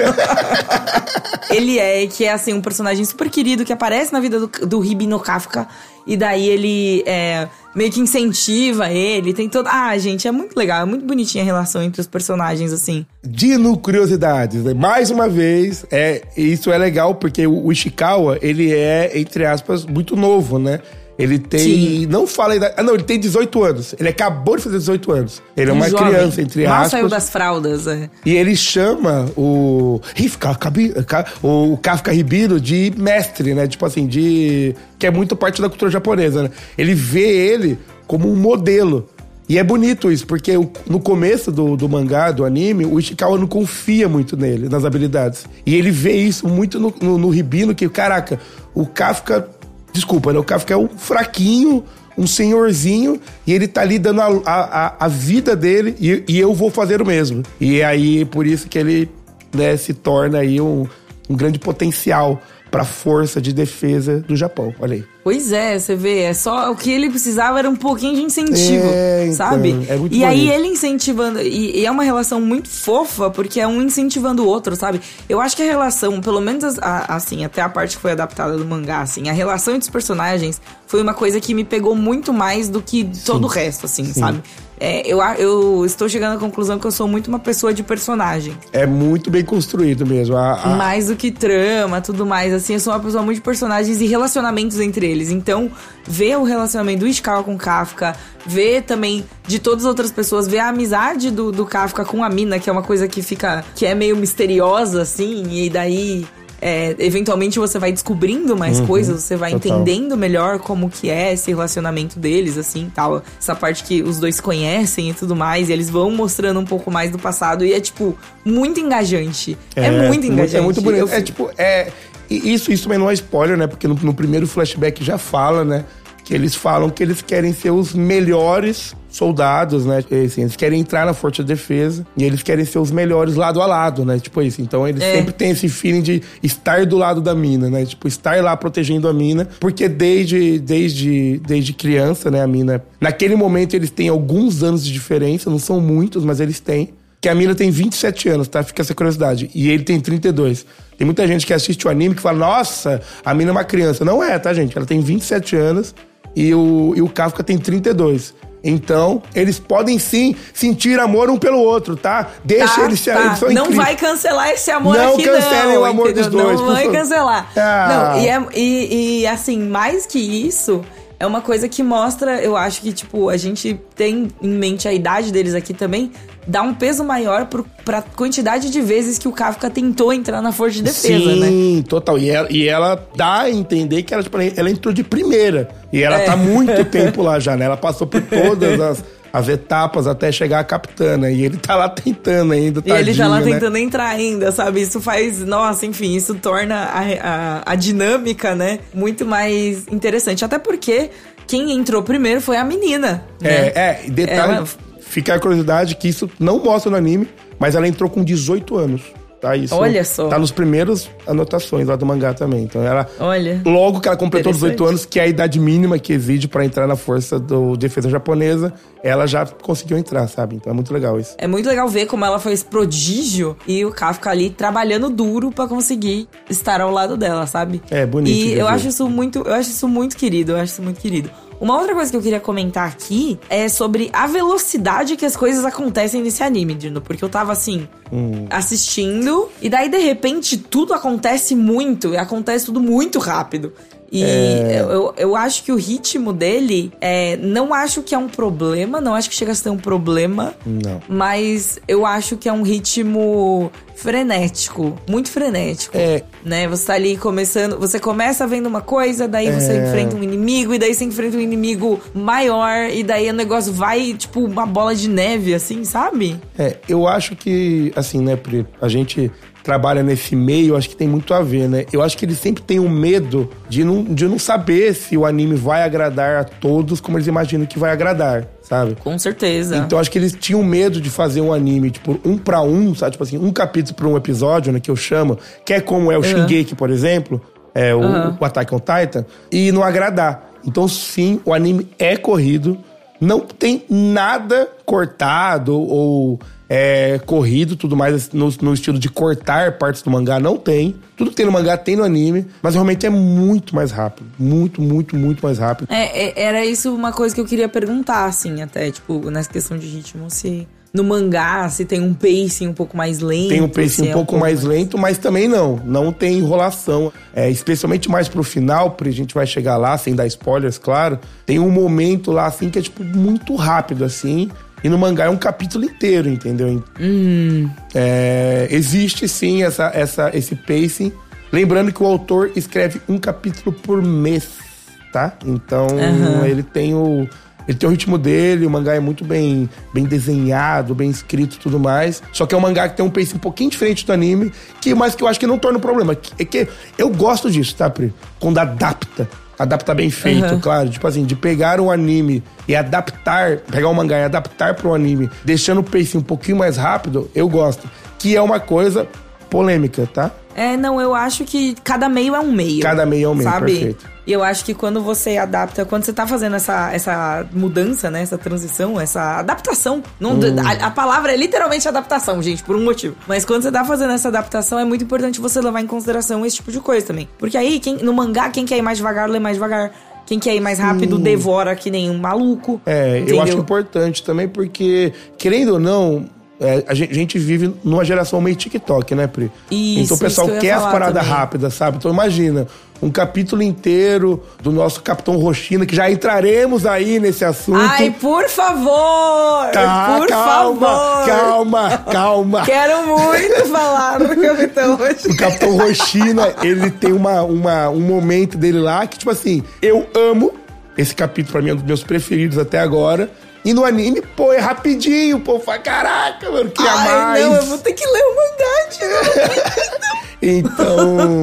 Ele é, que é assim, um personagem super querido que aparece na vida do, do Ribino Kafka. E daí ele é, meio que incentiva ele. Tem todo. Ah, gente, é muito legal. É muito bonitinha a relação entre os personagens, assim. Dino Curiosidades, né? Mais uma vez, é, isso é legal porque o, o Ishikawa, ele é, entre aspas, muito novo, né? Ele tem... Sim. Não fala a idade... Ah, não, ele tem dezoito anos. Ele acabou de fazer dezoito anos. Ele é uma Jovem. criança, entre Mal aspas. saiu das fraldas, é. E ele chama o Rifka, Kabi- Ka- o Kafka Ribino de mestre, né? Tipo assim, de... Que é muito parte da cultura japonesa, né? Ele vê ele como um modelo. E é bonito isso, porque o- no começo do, do mangá, do anime, o Ishikawa não confia muito nele, nas habilidades. E ele vê isso muito no, no, no Ribino, que, caraca, o Kafka... Desculpa, né? O Kafka é um fraquinho, um senhorzinho, e ele tá ali dando a, a, a vida dele, e, e eu vou fazer o mesmo. E aí, por isso que ele, né, se torna aí um, um grande potencial pra força de defesa do Japão. Olha aí. Pois é, você vê, é só o que ele precisava era um pouquinho de incentivo, É, então, sabe? é muito e aí bonito. ele incentivando, e, e é uma relação muito fofa, porque é um incentivando o outro, sabe? Eu acho que a relação, pelo menos a- a- assim, até a parte que foi adaptada do mangá, assim, a relação entre os personagens foi uma coisa que me pegou muito mais do que todo o resto, assim, sabe? É, eu, a- eu estou chegando à conclusão que eu sou muito uma pessoa de personagem. É muito bem construído mesmo. A, a- Mais do que trama, tudo mais, assim, eu sou uma pessoa muito de personagens e relacionamentos entre eles. Então, ver o relacionamento do Ishikawa com o Kafka, ver também de todas as outras pessoas, ver a amizade do, do Kafka com a mina, que é uma coisa que fica, que é meio misteriosa, assim, e daí... é, eventualmente você vai descobrindo mais Uhum, coisas, você vai total. entendendo melhor como que é esse relacionamento deles, assim, tal. Essa parte que os dois se conhecem e tudo mais, e eles vão mostrando um pouco mais do passado, e é, tipo, muito engajante. É, muito engajante. É muito bonito. Eu É fico- tipo, é... E isso, isso também não é spoiler, né? Porque no, no primeiro flashback já fala, né? Que eles falam que eles querem ser os melhores soldados, né? Assim, eles querem entrar na Força de Defesa e eles querem ser os melhores lado a lado, né? Tipo isso. Então eles é. sempre têm esse feeling de estar do lado da mina, né? Tipo, estar lá protegendo a mina. Porque desde, desde, desde criança, né? A mina... Naquele momento eles têm alguns anos de diferença, não são muitos, mas eles têm. Que a mina tem vinte e sete anos, tá? Fica essa curiosidade. E ele tem trinta e dois. Tem muita gente que assiste o anime que fala, nossa, a mina é uma criança. Não é, tá, gente? Ela tem vinte e sete anos e o, e o Kafka tem trinta e dois. Então, eles podem sim sentir amor um pelo outro, tá? Deixa tá, eles se tá. Eles são Não incríveis. vai cancelar esse amor não aqui, não. Não cancelem o amor entendeu? dos dois. Não vai cancelar. Ah. Não, e, é, e, e assim, mais que isso... É uma coisa que mostra, eu acho que, tipo, a gente tem em mente a idade deles aqui também, dá um peso maior pro, pra quantidade de vezes que o Kafka tentou entrar na Força de Defesa, Sim, né? Sim, total. E ela, e ela dá a entender que ela, tipo, ela entrou de primeira. E ela é. tá há muito tempo lá já, né? Ela passou por todas as... as etapas até chegar a capitana. E ele tá lá tentando ainda, tadinho, E ele tá lá né? tentando entrar ainda, sabe? Isso faz... Nossa, enfim, isso torna a, a, a dinâmica, né? Muito mais interessante. Até porque quem entrou primeiro foi a menina, né? É, é. Detalhe, ela... fica a curiosidade que isso não mostra no anime, mas ela entrou com dezoito anos. Tá, isso Olha só. Tá nos primeiros anotações lá do mangá também. Então ela... Olha. Logo que ela completou dezoito anos, que é a idade mínima que exige pra entrar na Força do Defesa Japonesa, ela já conseguiu entrar, sabe? Então é muito legal isso. É muito legal ver como ela foi esse prodígio e o Kafka ali trabalhando duro pra conseguir estar ao lado dela, sabe? É, bonito. E eu acho isso muito, eu acho isso muito querido, eu acho isso muito querido. Uma outra coisa que eu queria comentar aqui é sobre a velocidade que as coisas acontecem nesse anime, Dino. Porque eu tava, assim, hum. assistindo, e daí, de repente, tudo acontece muito, e acontece tudo muito rápido. E é... eu, eu acho que o ritmo dele, é, não acho que é um problema, não acho que chega a ser um problema. Não. Mas eu acho que é um ritmo frenético, muito frenético. É. Né? Você tá ali começando, você começa vendo uma coisa, daí é. você enfrenta um inimigo, e daí você enfrenta um inimigo maior, e daí o negócio vai, tipo, uma bola de neve, assim, sabe? É, eu acho que, assim, né, Pri, a gente... trabalha nesse meio, acho que tem muito a ver, né? Eu acho que eles sempre têm um medo de não, de não saber se o anime vai agradar a todos como eles imaginam que vai agradar, sabe? Com certeza. Então acho que eles tinham medo de fazer um anime, tipo, um pra um, sabe? Tipo assim, um capítulo pra um episódio, né? Que eu chamo, que é como é o uhum. Shingeki, por exemplo, é o, uhum. o Attack on Titan, e não agradar. Então sim, o anime é corrido, não tem nada cortado ou... É, corrido, tudo mais no, no estilo de cortar partes do mangá, não tem. Tudo que tem no mangá tem no anime, mas realmente é muito mais rápido. Muito, muito, muito mais rápido. É, é, era isso uma coisa que eu queria perguntar, assim, até, tipo, nessa questão de ritmo, se no mangá, se tem um pacing um pouco mais lento. Tem um pacing um é pouco, um pouco mais, mais lento, mas também não. Não tem enrolação. É, especialmente mais pro final, a gente vai chegar lá, sem dar spoilers, claro. Tem um momento lá, assim, que é, tipo, muito rápido, assim. E no mangá é um capítulo inteiro, entendeu? Hum. É, existe, sim, essa, essa, esse pacing. Lembrando que o autor escreve um capítulo por mês, tá? Então, uhum. ele tem o... Ele tem o ritmo dele, o mangá é muito bem, bem desenhado, bem escrito e tudo mais. Só que é um mangá que tem um pace um pouquinho diferente do anime, que, mas que eu acho que não torna um problema. É que eu gosto disso, tá, Pri? Quando adapta. Adaptar bem feito, uhum. claro. Tipo assim, de pegar um anime e adaptar, pegar um mangá e adaptar para um anime, deixando o pace um pouquinho mais rápido, eu gosto. Que é uma coisa polêmica, tá? É, não, eu acho que cada meio é um meio. Cada meio é um meio, sabe? Perfeito. E eu acho que quando você adapta, quando você tá fazendo essa, essa mudança, né? Essa transição, essa adaptação. Não, hum. a, a palavra é literalmente adaptação, gente, por um motivo. Mas quando você tá fazendo essa adaptação, é muito importante você levar em consideração esse tipo de coisa também. Porque aí, quem, no mangá, quem quer ir mais devagar, lê mais devagar. Quem quer ir mais rápido, hum. devora que nem um maluco. É, entendeu? Eu acho importante também, porque, querendo ou não... É, a gente vive numa geração meio TikTok, né, Pri? Isso, então o pessoal quer as paradas rápidas, sabe? Então imagina, um capítulo inteiro do nosso Capitão Roshina, que já entraremos aí nesse assunto. Ai, por favor! Tá, por calma, favor! Calma, calma! Quero muito falar do Capitão Roshina. O Capitão Roshina, ele tem uma, uma, um momento dele lá que, tipo assim, eu amo esse capítulo, pra mim é um dos meus preferidos até agora. E no anime, pô, é rapidinho, pô, fala, caraca, mano, que a mais. Ai, não, eu vou ter que ler o mangá, tio. Então,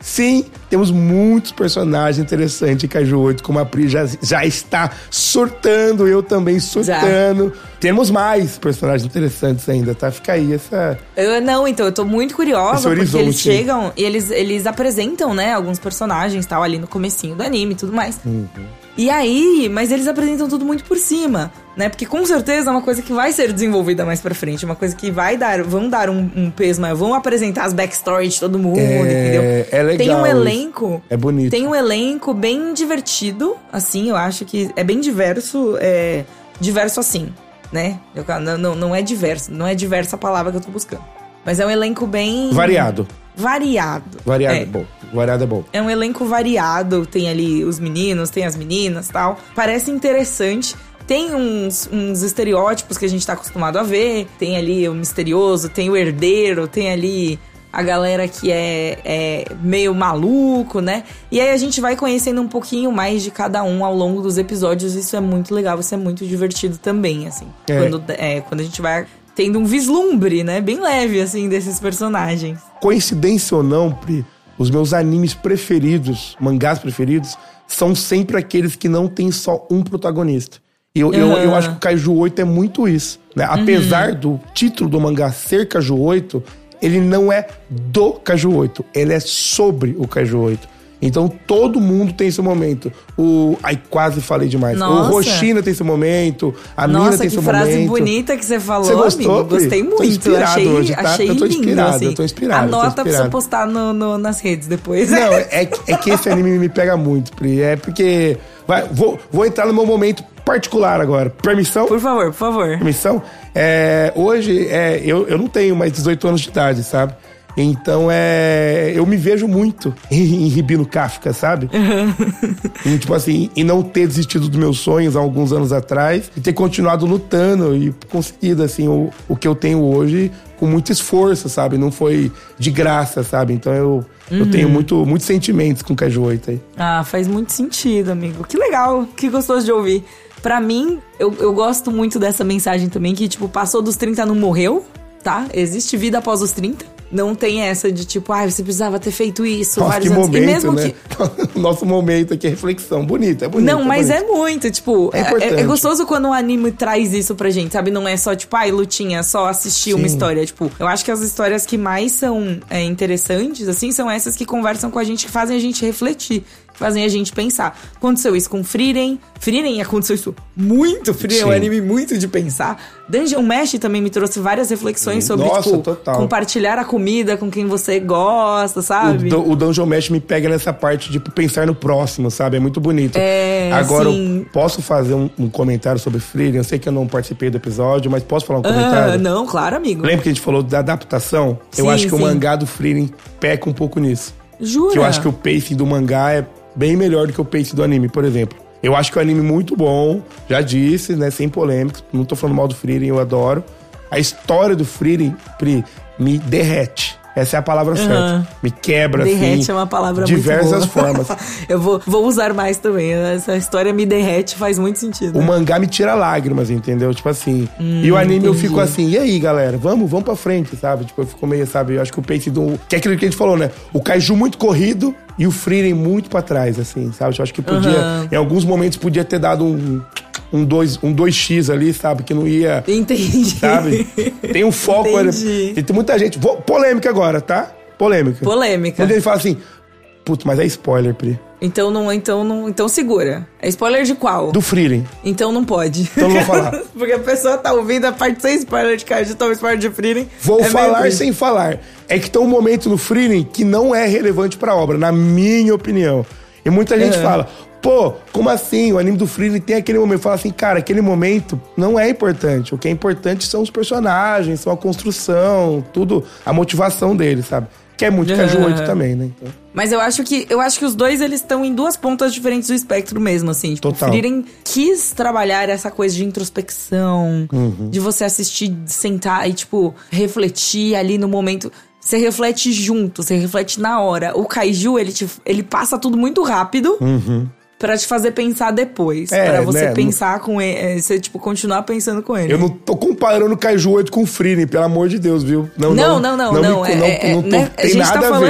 sim, temos muitos personagens interessantes em Kaiju oito, como a Pri já, já está surtando, eu também surtando. Já. Temos mais personagens interessantes ainda, tá? Fica aí essa... Eu, não, então, eu tô muito curiosa, porque eles chegam e eles, eles apresentam, né, alguns personagens, tal, ali no comecinho do anime e tudo mais. Uhum. E aí, mas eles apresentam tudo muito por cima, né? Porque com certeza é uma coisa que vai ser desenvolvida mais pra frente, uma coisa que vai dar, vão dar um, um peso maior, vão apresentar as backstories de todo mundo, é, entendeu? É legal. Tem um elenco... É bonito. Tem um elenco bem divertido, assim, eu acho que é bem diverso, é... Diverso assim, né? Eu, não, não, não é diverso, não é diversa a palavra que eu tô buscando. Mas é um elenco bem... Variado. Variado. Variado é. é bom. Variado é bom. É um elenco variado. Tem ali os meninos, tem as meninas e tal. Parece interessante. Tem uns, uns estereótipos que a gente tá acostumado a ver. Tem ali o misterioso, tem o herdeiro, tem ali a galera que é, é meio maluco, né? E aí a gente vai conhecendo um pouquinho mais de cada um ao longo dos episódios. Isso é muito legal, isso é muito divertido também, assim. É. Quando, é, quando a gente vai... tendo um vislumbre, né? Bem leve, assim, desses personagens. Coincidência ou não, Pri, os meus animes preferidos, mangás preferidos, são sempre aqueles que não tem só um protagonista. E eu, uhum. eu, eu acho que o Kaiju oito é muito isso, né? Apesar uhum. do título do mangá ser Kaiju oito, ele não é do Kaiju oito, ele é sobre o Kaiju oito. Então todo mundo tem esse momento. O... Ai, quase falei demais. Nossa. O Roshina tem esse momento. A Nossa, Mina tem esse momento. Nossa, que frase bonita que você falou, você gostou, amigo. Gostei muito. Tô inspirado achei, hoje, tá? Achei eu tô inspirado, lindo, assim. eu tô inspirado. Anota tô inspirado. pra você postar no, no, nas redes depois. Não, é, é que esse anime me pega muito, Pri. É porque... Vai, vou, vou entrar no meu momento particular agora. Permissão? Por favor, por favor. Permissão? É, hoje, é, eu, eu não tenho mais dezoito anos de idade, sabe? Então, é... eu me vejo muito em, em Ribino Kafka, sabe? Uhum. E, tipo assim, e não ter desistido dos meus sonhos há alguns anos atrás e ter continuado lutando e conseguido, assim, o, o que eu tenho hoje com muito esforço, sabe? Não foi de graça, sabe? Então, eu, uhum. eu tenho muito, muitos sentimentos com o Kaiju oito aí. Ah, faz muito sentido, amigo. Que legal, que gostoso de ouvir. Pra mim, eu, eu gosto muito dessa mensagem também, que, tipo, passou dos trinta, não morreu, tá? Existe vida após os trinta. Não tem essa de tipo, ah, você precisava ter feito isso Nossa, vários que anos. Momento, e mesmo né? que... Nosso momento aqui é reflexão. Bonito, é bonito. Não, mas é, bonito. é muito, tipo... É, é, é gostoso quando o anime traz isso pra gente, sabe? Não é só, tipo, ai, lutinha, só assistir Sim. uma história. Tipo, eu acho que as histórias que mais são é, interessantes, assim, são essas que conversam com a gente, que fazem a gente refletir. Fazem a gente pensar. Aconteceu isso com Frieren. Frieren aconteceu isso muito. Frieren é um anime muito de pensar. Dungeon Mesh também me trouxe várias reflexões sobre, Nossa, tipo, total. compartilhar a comida com quem você gosta, sabe? O, o Dungeon Mesh me pega nessa parte de pensar no próximo, sabe? É muito bonito. É, Agora, sim. eu posso fazer um, um comentário sobre Frieren? Eu sei que eu não participei do episódio, mas posso falar um comentário? Ah, não, claro, amigo. Lembra que a gente falou da adaptação? Sim, eu acho que sim. o mangá do Frieren peca um pouco nisso. Jura? Que eu acho que o pacing do mangá é bem melhor do que o pace do anime, por exemplo. Eu acho que o anime é muito bom, já disse, né, sem polêmicas, não tô falando mal do Frieren, eu adoro. A história do Frieren, Pri, me derrete. Essa é a palavra uhum. certa. Me quebra, derrete assim. Derrete é uma palavra diversas muito boa. formas. Eu vou, vou usar mais também. Essa história me derrete, faz muito sentido. O mangá me tira lágrimas, entendeu? Tipo assim. Hum, e o anime entendi. Eu fico assim, e aí, galera? Vamos, vamos pra frente, sabe? Tipo, eu fico meio, sabe? Eu acho que o pace do... Que é aquilo que a gente falou, né? O Kaiju muito corrido e o Frieren muito pra trás, assim, sabe? Eu acho que podia... Uhum. Em alguns momentos podia ter dado um... Um dois, um dois x ali, sabe? Que não ia... Entendi. Sabe? Tem um foco... Entendi. Tem muita gente... Vou, polêmica agora, tá? Polêmica. Polêmica. Quando ele fala assim... Putz, mas é spoiler, Pri. Então não, então não, então segura. É spoiler de qual? Do Frieren. Então não pode. Então não vou falar. Porque a pessoa tá ouvindo a parte sem spoiler de Kaiju, tá o spoiler de Frieren. Vou é falar sem falar. É que tem um momento no Frieren que não é relevante pra obra, na minha opinião. E muita gente é. fala... Pô, como assim? O anime do Frieren tem aquele momento. Fala assim, cara, aquele momento não é importante. O que é importante são os personagens, são a construção, tudo, a motivação deles, sabe? Que é muito Kaiju oito também, né? Então. Mas eu acho que eu acho que os dois, eles estão em duas pontas diferentes do espectro mesmo, assim. Tipo, Total. O Frieren quis trabalhar essa coisa de introspecção, uhum. de você assistir, sentar e, tipo, refletir ali no momento... Você reflete junto, você reflete na hora. O Kaiju, ele, te, ele passa tudo muito rápido... Uhum. Pra te fazer pensar depois. É, pra você né? pensar com ele. Você, tipo, continuar pensando com ele. Eu não tô comparando o Kaiju oito com o Frieren, pelo amor de Deus, viu? Não, não, não. Não, não, não, não, é, não, é, não tô, né? tem a gente nada tá a falando, ver.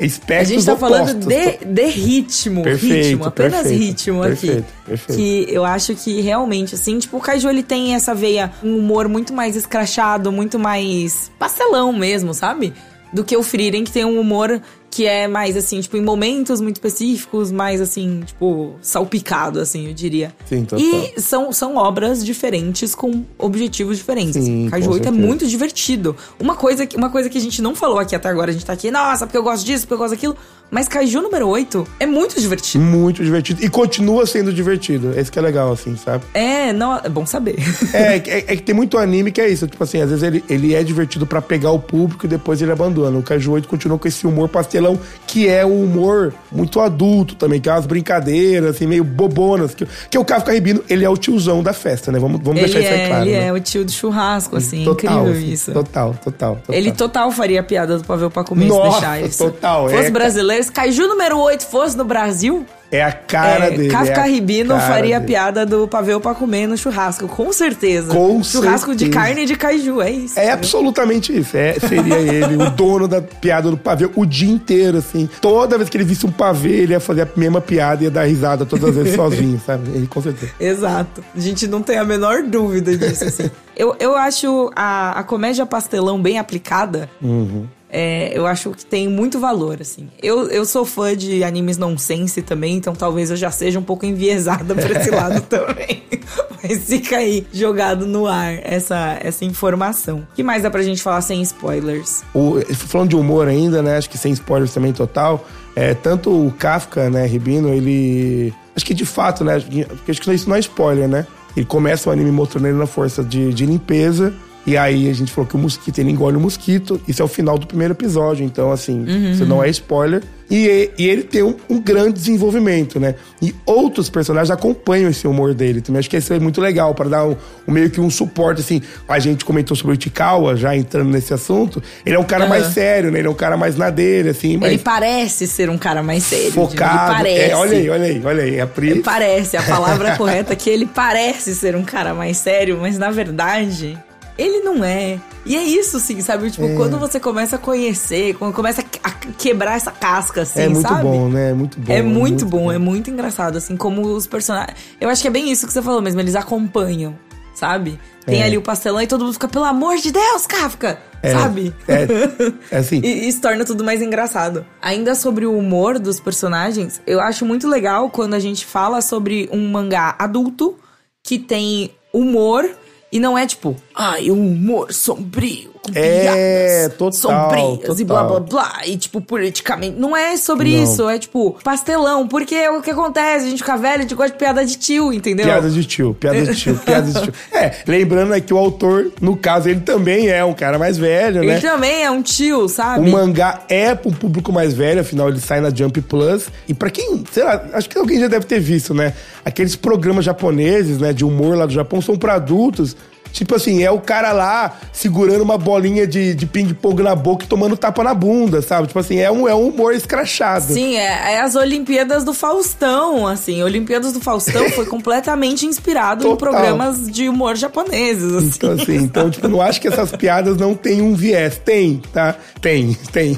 espectros A gente tá opostos. falando de, de ritmo, Perfeito, ritmo, apenas perfeito, ritmo perfeito, aqui. perfeito. Que eu acho que realmente, assim, tipo, o Kaiju, ele tem essa veia, um humor muito mais escrachado, muito mais pastelão mesmo, sabe? Do que o Frieren, que tem um humor que é mais, assim, tipo, em momentos muito específicos, mais, assim, tipo, salpicado, assim, eu diria. Sim, total. E são, são obras diferentes com objetivos diferentes. Sim, Kaiju com oito é certeza. muito divertido. Uma coisa, que- uma coisa que a gente não falou aqui até agora, a gente tá aqui, nossa, porque eu gosto disso, porque eu gosto daquilo. Mas Kaiju número oito é muito divertido. Muito divertido. E continua sendo divertido. Esse que é legal, assim, sabe? É, não, é bom saber. É, é, é que tem muito anime que é isso. Tipo assim, às vezes ele, ele é divertido pra pegar o público e depois ele abandona. O Kaiju oito continua com esse humor pastelão, que é um humor muito adulto também, que é umas brincadeiras, assim, meio bobonas. Que, que o Kafka Ribino, ele é o tiozão da festa, né? Vamos, vamos Ele deixar isso é, aí claro. ele né? é o tio do churrasco, assim, Total, incrível assim, isso. Total, total, total. Ele total faria piada do pavê pra comer Nossa, se deixar isso. total, Fosse é, brasileiro, se Kaiju número oito fosse no Brasil, É a cara é, dele. Kafka é a Ribino cara faria dele. piada do pavê pra comer no churrasco, com certeza. Com Churrasco de certeza. carne e de Kaiju, é isso. É absolutamente isso. É, seria ele, o dono da piada do pavê, o dia inteiro, assim. Toda vez que ele visse um pavê, ele ia fazer a mesma piada e ia dar risada todas as vezes sozinho, sabe? Ele, com certeza. Exato. A gente não tem a menor dúvida disso, assim. eu, eu acho a, a comédia pastelão bem aplicada, Uhum. é, eu acho que tem muito valor, assim. Eu, eu sou fã de animes nonsense também, então talvez eu já seja um pouco enviesada pra esse lado também. Mas fica aí, jogado no ar, essa, essa informação. O que mais dá pra gente falar sem spoilers? O, falando de humor ainda, né? Acho que sem spoilers também total. É, tanto o Kafka, né, Ribino, ele... Acho que de fato, né? Porque acho que isso não é spoiler, né? Ele começa o anime mostrando ele na força de, de limpeza. E aí a gente falou que o mosquito, ele engole o mosquito. Isso é o final do primeiro episódio. Então, assim, Uhum. isso não é spoiler. E, e ele tem um, um grande desenvolvimento, né? E outros personagens acompanham esse humor dele. Também acho que isso é muito legal, para dar um, um meio que um suporte, assim. A gente comentou sobre o Ichikawa, já entrando nesse assunto. Ele é um cara Uhum. mais sério, né? Ele é um cara mais na dele, assim. Ele Mas parece ser um cara mais sério. focado. Ele parece. É, olha aí, olha aí, olha aí. A Pri... Ele parece, a palavra correta é que ele parece ser um cara mais sério, mas na verdade, ele não é. E é isso, sim, sabe? Tipo, É. quando você começa a conhecer, quando começa a quebrar essa casca, assim, É muito sabe? bom, né? É muito bom. É muito bom, é muito engraçado, assim, como os personagens... Eu acho que é bem isso que você falou mesmo, eles acompanham, sabe? Tem É. ali o pastelão e todo mundo fica, pelo amor de Deus, Kafka! É, Sabe? é, é assim. E isso torna tudo mais engraçado. Ainda sobre o humor dos personagens, eu acho muito legal quando a gente fala sobre um mangá adulto que tem humor e não é tipo, ai, um humor sombrio, com É, piadas total, sombrias total. e blá blá blá, e tipo, politicamente. Não é sobre Não. isso, é tipo, pastelão, porque é o que acontece, a gente fica velho, a gente gosta de piada de tio, entendeu? Piada de tio, piada de tio, piada de tio. É, lembrando aqui que o autor, no caso, ele também é um cara mais velho, Ele né? também é um tio, sabe? O mangá é para um público mais velho, afinal ele sai na Jump Plus. E pra quem, sei lá, acho que alguém já deve ter visto, né? Aqueles programas japoneses, né, de humor lá do Japão, são pra adultos. Tipo assim, é o cara lá segurando uma bolinha de, de ping-pong na boca e tomando tapa na bunda, sabe? Tipo assim, é um, é um humor escrachado. Sim, é, é as Olimpíadas do Faustão, assim. Olimpíadas do Faustão foi completamente inspirado em Total. programas de humor japoneses, assim. Então, assim, então, tipo, não acho que essas piadas não têm um viés. Tem, tá? Tem, tem.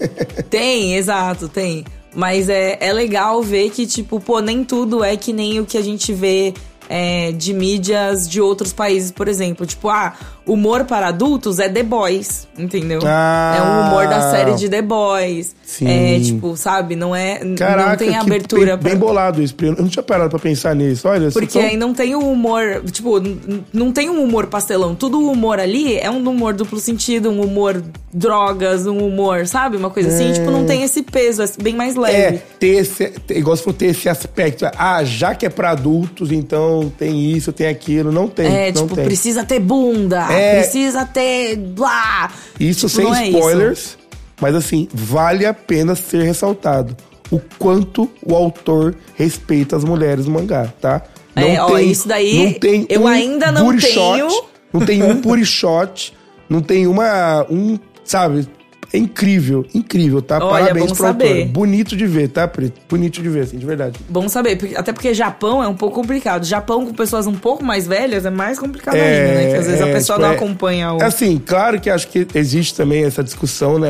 Tem, exato, tem. Mas é, é legal ver que, tipo, pô, nem tudo é que nem o que a gente vê é, de mídias de outros países, por exemplo. Tipo, ah, humor para adultos é The Boys, entendeu? Ah, é um humor da série de The Boys. Sim. É, tipo, sabe, não é... Caraca, não tem que abertura bem, pra... bem bolado isso, Pri. Eu não tinha parado pra pensar nisso. Olha, Porque só- aí não tem o humor, tipo, n- não tem um humor pastelão. Tudo o humor ali é um humor duplo sentido, um humor drogas, um humor, sabe? Uma coisa assim, tipo, não tem esse peso, é bem mais É, leve. ter esse, ter, igual você falou, ter esse aspecto. Ah, já que é pra adultos, então tem isso, tem aquilo. Não tem, É, não tipo, tem. precisa ter bunda, É. precisa ter blá. Isso Tipo, sem não é spoilers, mas assim, vale a pena ser ressaltado o quanto o autor respeita as mulheres no mangá, tá? É, ó, isso daí não tem eu um ainda não booty tenho. shot, não tem um booty shot, não tem uma, um, sabe? É incrível, incrível, tá? Olha, Parabéns bom pro saber. autor. Bonito de ver, tá, Preto? Bonito de ver, assim, de verdade. Bom saber, porque- até porque Japão é um pouco complicado. Japão com pessoas um pouco mais velhas é mais complicado É, ainda, né? Que às vezes é, a pessoa tipo, não é- acompanha o... Assim, claro que acho que existe também essa discussão, né?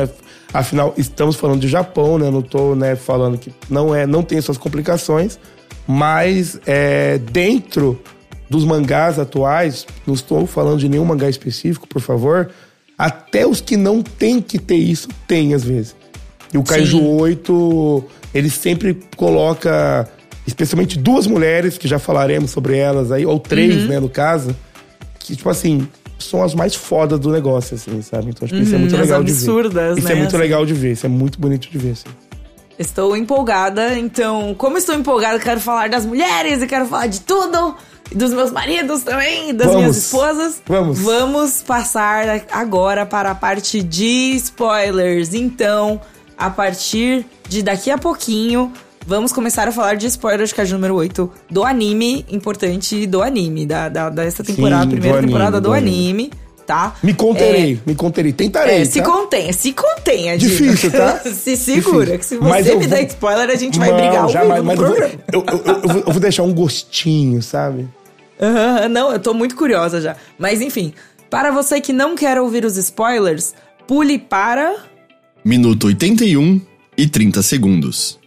Afinal, estamos falando de Japão, né? Não tô, né, falando que não, é, não tem suas complicações. Mas é, dentro dos mangás atuais, não estou falando de nenhum mangá específico, por favor, até os que não tem que ter isso, tem às vezes. E o Kaiju Sim. oito, ele sempre coloca, especialmente duas mulheres, que já falaremos sobre elas aí, ou três, uhum. né, no caso, que, tipo assim, são as mais fodas do negócio, assim, sabe? Então, acho que uhum, isso é muito legal de ver. Absurdas, isso né? é muito assim. legal de ver, isso é muito bonito de ver, assim. Estou empolgada, então, como estou empolgada, quero falar das mulheres e quero falar de tudo, e dos meus maridos também, das Vamos. minhas esposas. Vamos. Vamos passar agora para a parte de spoilers. Então, a partir de daqui a pouquinho, vamos começar a falar de spoilers de Kaiju número oito do anime, importante do anime, da, da, dessa temporada, Sim, primeira do temporada anime, do do anime. anime. Tá? Me conterei, é, me conterei. Tentarei, é, se tá? contenha, se contenha, Dino. Difícil, tá? Se segura, Difícil. que se Mas você eu me vou... der spoiler, a gente Não, vai brigar ao jamais, vivo mas no eu vou, programa. eu, eu, eu, eu, vou, eu vou deixar um gostinho, sabe? Uhum, não, eu tô muito curiosa já. Mas enfim, para você que não quer ouvir os spoilers, pule para... Minuto oitenta e um e trinta segundos.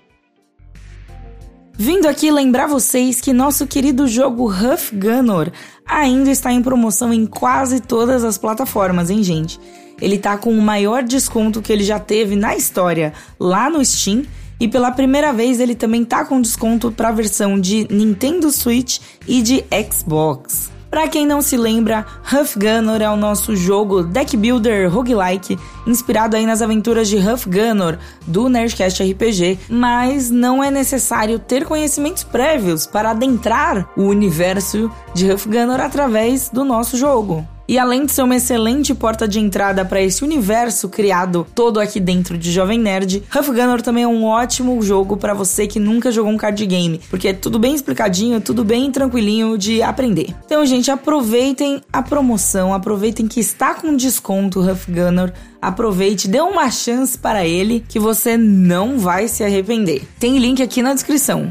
Vindo aqui lembrar vocês que nosso querido jogo Huff Gunner ainda está em promoção em quase todas as plataformas, hein, gente? Ele tá com o maior desconto que ele já teve na história lá no Steam, e pela primeira vez ele também tá com desconto para a versão de Nintendo Switch e de Xbox. Pra quem não se lembra, Huff Gunner é o nosso jogo deck builder roguelike, inspirado aí nas aventuras de Huff Gunner do Nerdcast R P G, mas não é necessário ter conhecimentos prévios para adentrar o universo de Huff Gunner através do nosso jogo. E além de ser uma excelente porta de entrada para esse universo criado todo aqui dentro de Jovem Nerd, Huff Gunner também é um ótimo jogo para você que nunca jogou um card game, porque é tudo bem explicadinho, tudo bem tranquilinho de aprender. Então, gente, aproveitem a promoção, aproveitem que está com desconto o Huff Gunner, aproveite, dê uma chance para ele que você não vai se arrepender. Tem link aqui na descrição.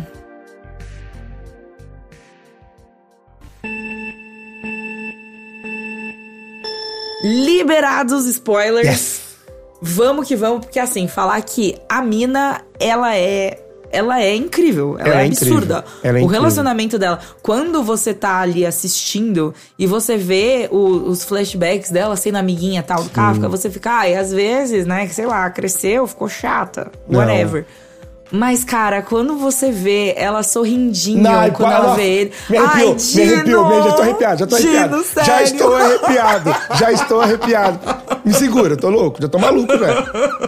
Liberados os spoilers. Yes. Vamos que vamos, porque assim, falar que a mina, ela é... Ela é incrível, ela, ela é, é absurda. Ela é o incrível. Relacionamento dela, quando você tá ali assistindo e você vê o, os flashbacks dela sendo amiguinha tal do Kafka, você fica, ai, ah, às vezes, né, que sei lá, cresceu, ficou chata, whatever. Não. Mas, cara, quando você vê ela sorrindinho, não, quando ela não, vê ele... Me arrepiou, ai, Dino, me arrepiou, me, já tô arrepiado, já tô Dino, arrepiado. sério? Já estou arrepiado, já estou arrepiado. Me segura, tô louco, já tô maluco, velho.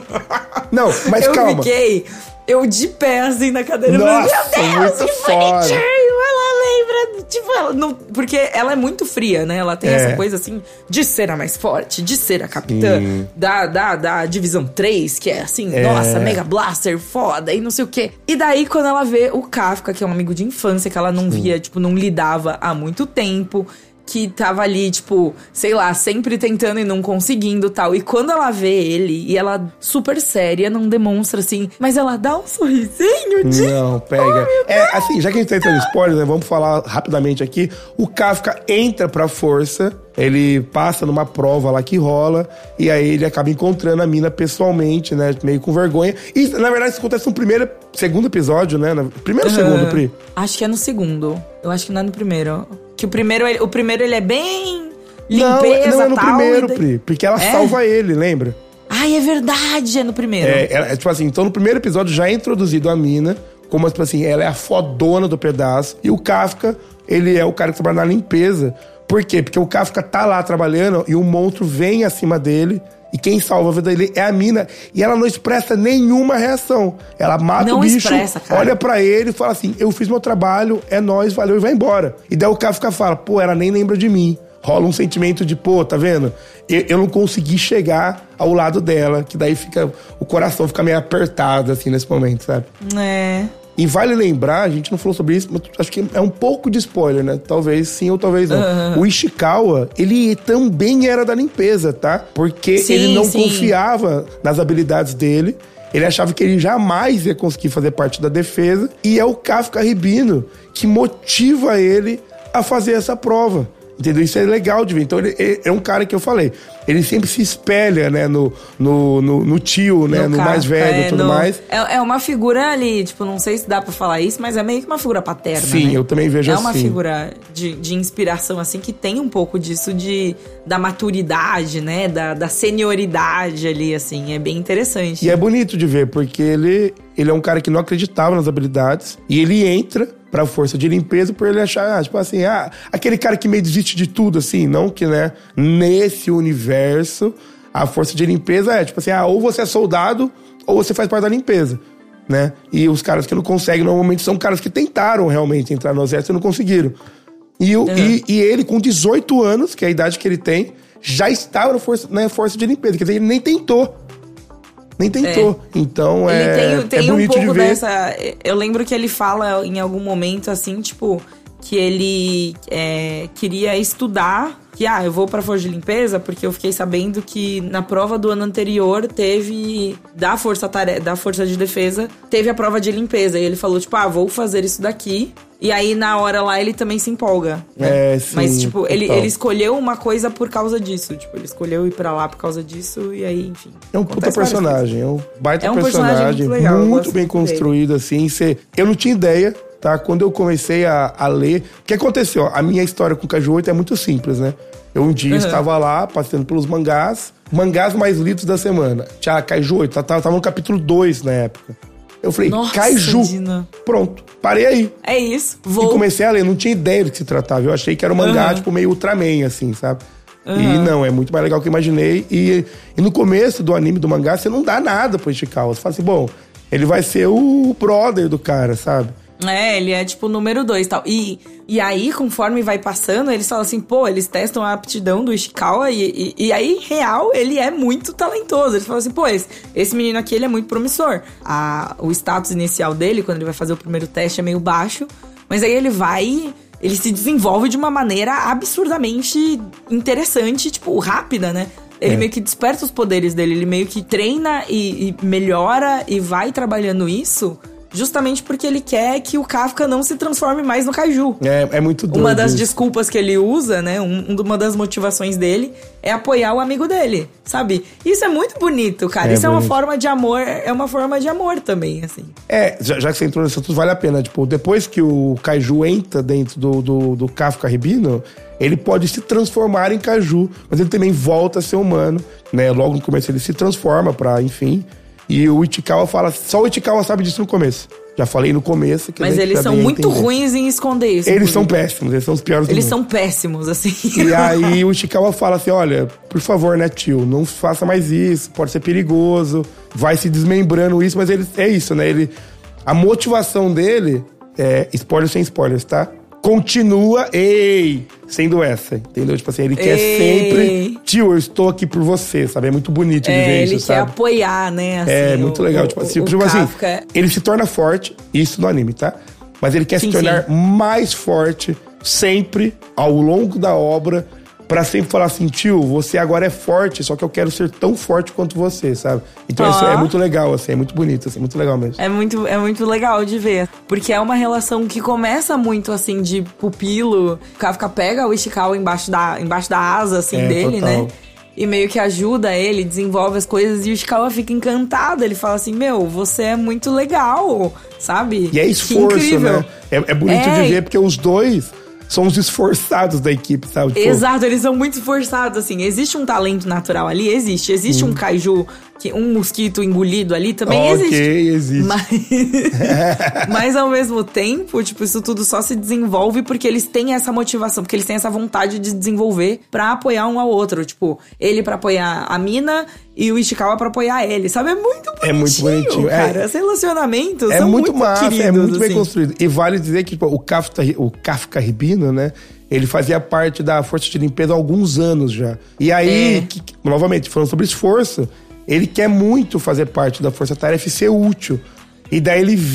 Não, mas eu calma. Eu fiquei... Eu de pé, assim, na cadeira. Nossa, meu Deus, muito que foda. Ela lembra, tipo, ela não, porque ela é muito fria, né? Ela tem é. essa coisa, assim, de ser a mais forte, de ser a capitã da, da, da Divisão três, que é, assim, é. nossa, Mega Blaster, foda, e não sei o quê. E daí, quando ela vê o Kafka, que é um amigo de infância, que ela não Sim. via, tipo, não lidava há muito tempo... que tava ali, tipo, sei lá, sempre tentando e não conseguindo tal. E quando ela vê ele, e ela super séria, não demonstra assim, mas ela dá um sorrisinho de... Não, pega. Oh, é, assim, já que a gente tá entrando em spoiler, né, vamos falar rapidamente aqui. O Kafka entra pra força, ele passa numa prova lá que rola, e aí ele acaba encontrando a mina pessoalmente, né, meio com vergonha. E, na verdade, isso acontece no primeiro, segundo episódio, né? Primeiro ou uhum. segundo, Pri? Acho que é no segundo. Eu acho que não é no primeiro. Que o primeiro, ele, o primeiro ele é bem limpeza, não, não é no tal, primeiro, daí... Pri, porque ela é? salva ele, lembra? Ai, é verdade, é no primeiro. É, é, tipo assim, então no primeiro episódio já é introduzido a mina, como tipo assim, ela é a fodona do pedaço, e o Kafka, ele é o cara que trabalha na limpeza. Por quê? Porque o Kafka tá lá trabalhando e o monstro vem acima dele, e quem salva a vida dele é a mina, e ela não expressa nenhuma reação. Ela mata não o bicho, expressa, cara. olha pra ele e fala assim, eu fiz meu trabalho, é nóis, valeu, e vai embora. E daí o Kafka fala, pô, ela nem lembra de mim. Rola um sentimento de, pô, tá vendo? Eu, eu não consegui chegar ao lado dela, que daí fica, o coração fica meio apertado, assim, nesse momento, sabe? É... E vale lembrar, a gente não falou sobre isso, mas acho que é um pouco de spoiler, né? Talvez sim ou talvez não. Uhum. O Ishikawa, ele também era da limpeza, tá? Porque sim, ele não sim. confiava nas habilidades dele. Ele achava que ele jamais ia conseguir fazer parte da defesa. E é o Kafka Ribino que motiva ele a fazer essa prova. Entendeu? Isso é legal de ver. Então, ele, ele é um cara que eu falei. Ele sempre se espelha, né? No, no, no, no tio, né? No, no mais velho e é, tudo no, mais. É, é uma figura ali, tipo, não sei se dá pra falar isso, mas é meio que uma figura paterna, Sim, né? eu também vejo é assim. É uma figura de, de inspiração, assim, que tem um pouco disso de, da maturidade, né? Da, da senioridade ali, assim. É bem interessante. E é bonito de ver, porque ele, ele é um cara que não acreditava nas habilidades. E ele entra pra força de limpeza por ele achar, tipo assim, ah, aquele cara que meio desiste de tudo, assim, não que, né, nesse universo, a força de limpeza é, tipo assim, ah, ou você é soldado, ou você faz parte da limpeza, né? E os caras que não conseguem, normalmente, são caras que tentaram realmente entrar no exército e não conseguiram. E, o, uhum. e, e ele, com dezoito anos, que é a idade que ele tem, já estava na força, na força de limpeza, quer dizer, ele nem tentou. Nem tentou. É. Então, ele é, tem, tem é bonito um pouco de ver. dessa... Eu lembro que ele fala em algum momento, assim, tipo... Que ele é, queria estudar... Que, ah, eu vou pra Força de Limpeza porque eu fiquei sabendo que na prova do ano anterior teve... Da Força, Tare- da Força de Defesa, teve a prova de limpeza. E ele falou, tipo, ah, vou fazer isso daqui... E aí, na hora lá, ele também se empolga. Né? É, sim. Mas, tipo, ele, ele escolheu uma coisa por causa disso. Tipo, ele escolheu ir pra lá por causa disso. E aí, enfim. É um puta personagem. É um baita é um personagem. personagem muito legal. Muito bem construído, dele. assim. Cê, eu não tinha ideia, tá? Quando eu comecei a, a ler... O que aconteceu? A minha história com o Kaiju oito é muito simples, né? Eu um dia uhum. estava lá, passando pelos mangás. Mangás mais lidos da semana. Tinha Kaiju oito. Tava, tava no capítulo dois na época. Eu falei, Nossa, Kaiju. Dina. Pronto, parei aí. É isso, vou. E comecei a ler, não tinha ideia do que se tratava. Eu achei que era um mangá, uhum. tipo, meio Ultraman, assim, sabe? Uhum. E não, é muito mais legal que eu imaginei. E, e no começo do anime, do mangá, você não dá nada pro Ishikawa. Você fala assim, bom, ele vai ser o brother do cara, sabe? É, ele é tipo o número dois e tal. E, e aí, conforme vai passando, eles falam assim, pô, eles testam a aptidão do Ishikawa e, e, e aí, real, ele é muito talentoso. Eles falam assim, pô, esse, esse menino aqui, ele é muito promissor. A, o status inicial dele, quando ele vai fazer o primeiro teste, é meio baixo. Mas aí ele vai... Ele se desenvolve de uma maneira absurdamente interessante, tipo, rápida, né? Ele é. meio que desperta os poderes dele. Ele meio que treina e, e melhora e vai trabalhando isso... Justamente porque ele quer que o Kafka não se transforme mais no Kaiju. É, é muito doido. Uma das isso. desculpas que ele usa, né? Um, uma das motivações dele é apoiar o amigo dele, sabe? Isso é muito bonito, cara. É, Isso bonito. é uma forma de amor, é uma forma de amor também, assim. É, já, já que você entrou nesse assunto, vale a pena. Tipo, depois que o Kaiju entra dentro do, do, do Kafka Ribino, ele pode se transformar em Kaiju, mas ele também volta a ser humano, né? Logo no começo ele se transforma pra, enfim... E o Ishikawa fala... Só o Ishikawa sabe disso no começo. Já falei no começo. Que Mas eles são muito entender. ruins em esconder isso. Eles são péssimos. Eles são os piores do Eles mundo. são péssimos, assim. E aí o Ishikawa fala assim... Olha, por favor, né, tio? Não faça mais isso. Pode ser perigoso. Vai se desmembrando isso. Mas ele é isso, né? Ele, a motivação dele... É, spoiler sem spoilers, tá? Continua, ei, sendo essa, entendeu? Tipo assim, ele quer ei. sempre... Tio, eu estou aqui por você, sabe? É muito bonito de é, ver isso, sabe? Ele quer apoiar, né? Assim, é, muito o, legal. O, tipo assim, o tipo assim Kafka... ele se torna forte, isso no anime, tá? Mas ele quer sim, se tornar sim. mais forte sempre, ao longo da obra, pra sempre falar assim, tio, você agora é forte, só que eu quero ser tão forte quanto você, sabe? Então oh. isso é muito legal, assim, é muito bonito, assim, muito legal mesmo. É muito, é muito legal de ver, porque é uma relação que começa muito, assim, de pupilo. O Kafka pega o Ishikawa embaixo da, embaixo da asa, assim, é, dele, total. né? E meio que ajuda ele, desenvolve as coisas, e o Ishikawa fica encantado. Ele fala assim, meu, você é muito legal, sabe? E é esforço, né? É, é bonito é. de ver, porque os dois... são os esforçados da equipe, sabe? Tipo... Exato, eles são muito esforçados, assim. Existe um talento natural ali? Existe. Existe hum. um kaiju, que, um mosquito engolido ali? Também okay, existe. Ok, existe. Mas... Mas, ao mesmo tempo, tipo, isso tudo só se desenvolve porque eles têm essa motivação, porque eles têm essa vontade de desenvolver pra apoiar um ao outro. Tipo, ele pra apoiar a mina e o Ishikawa pra apoiar ele, sabe? É muito bonitinho, É muito bonitinho. cara. É, Os relacionamentos é são muito, muito massa, queridos, é muito bem assim. construído. E vale dizer que tipo, o, Kafka, o Kafka Ribino, né? Ele fazia parte da Força de Limpeza há alguns anos já. E aí, é. que, novamente, falando sobre esforço, ele quer muito fazer parte da Força Tarefa e ser útil. E daí ele vê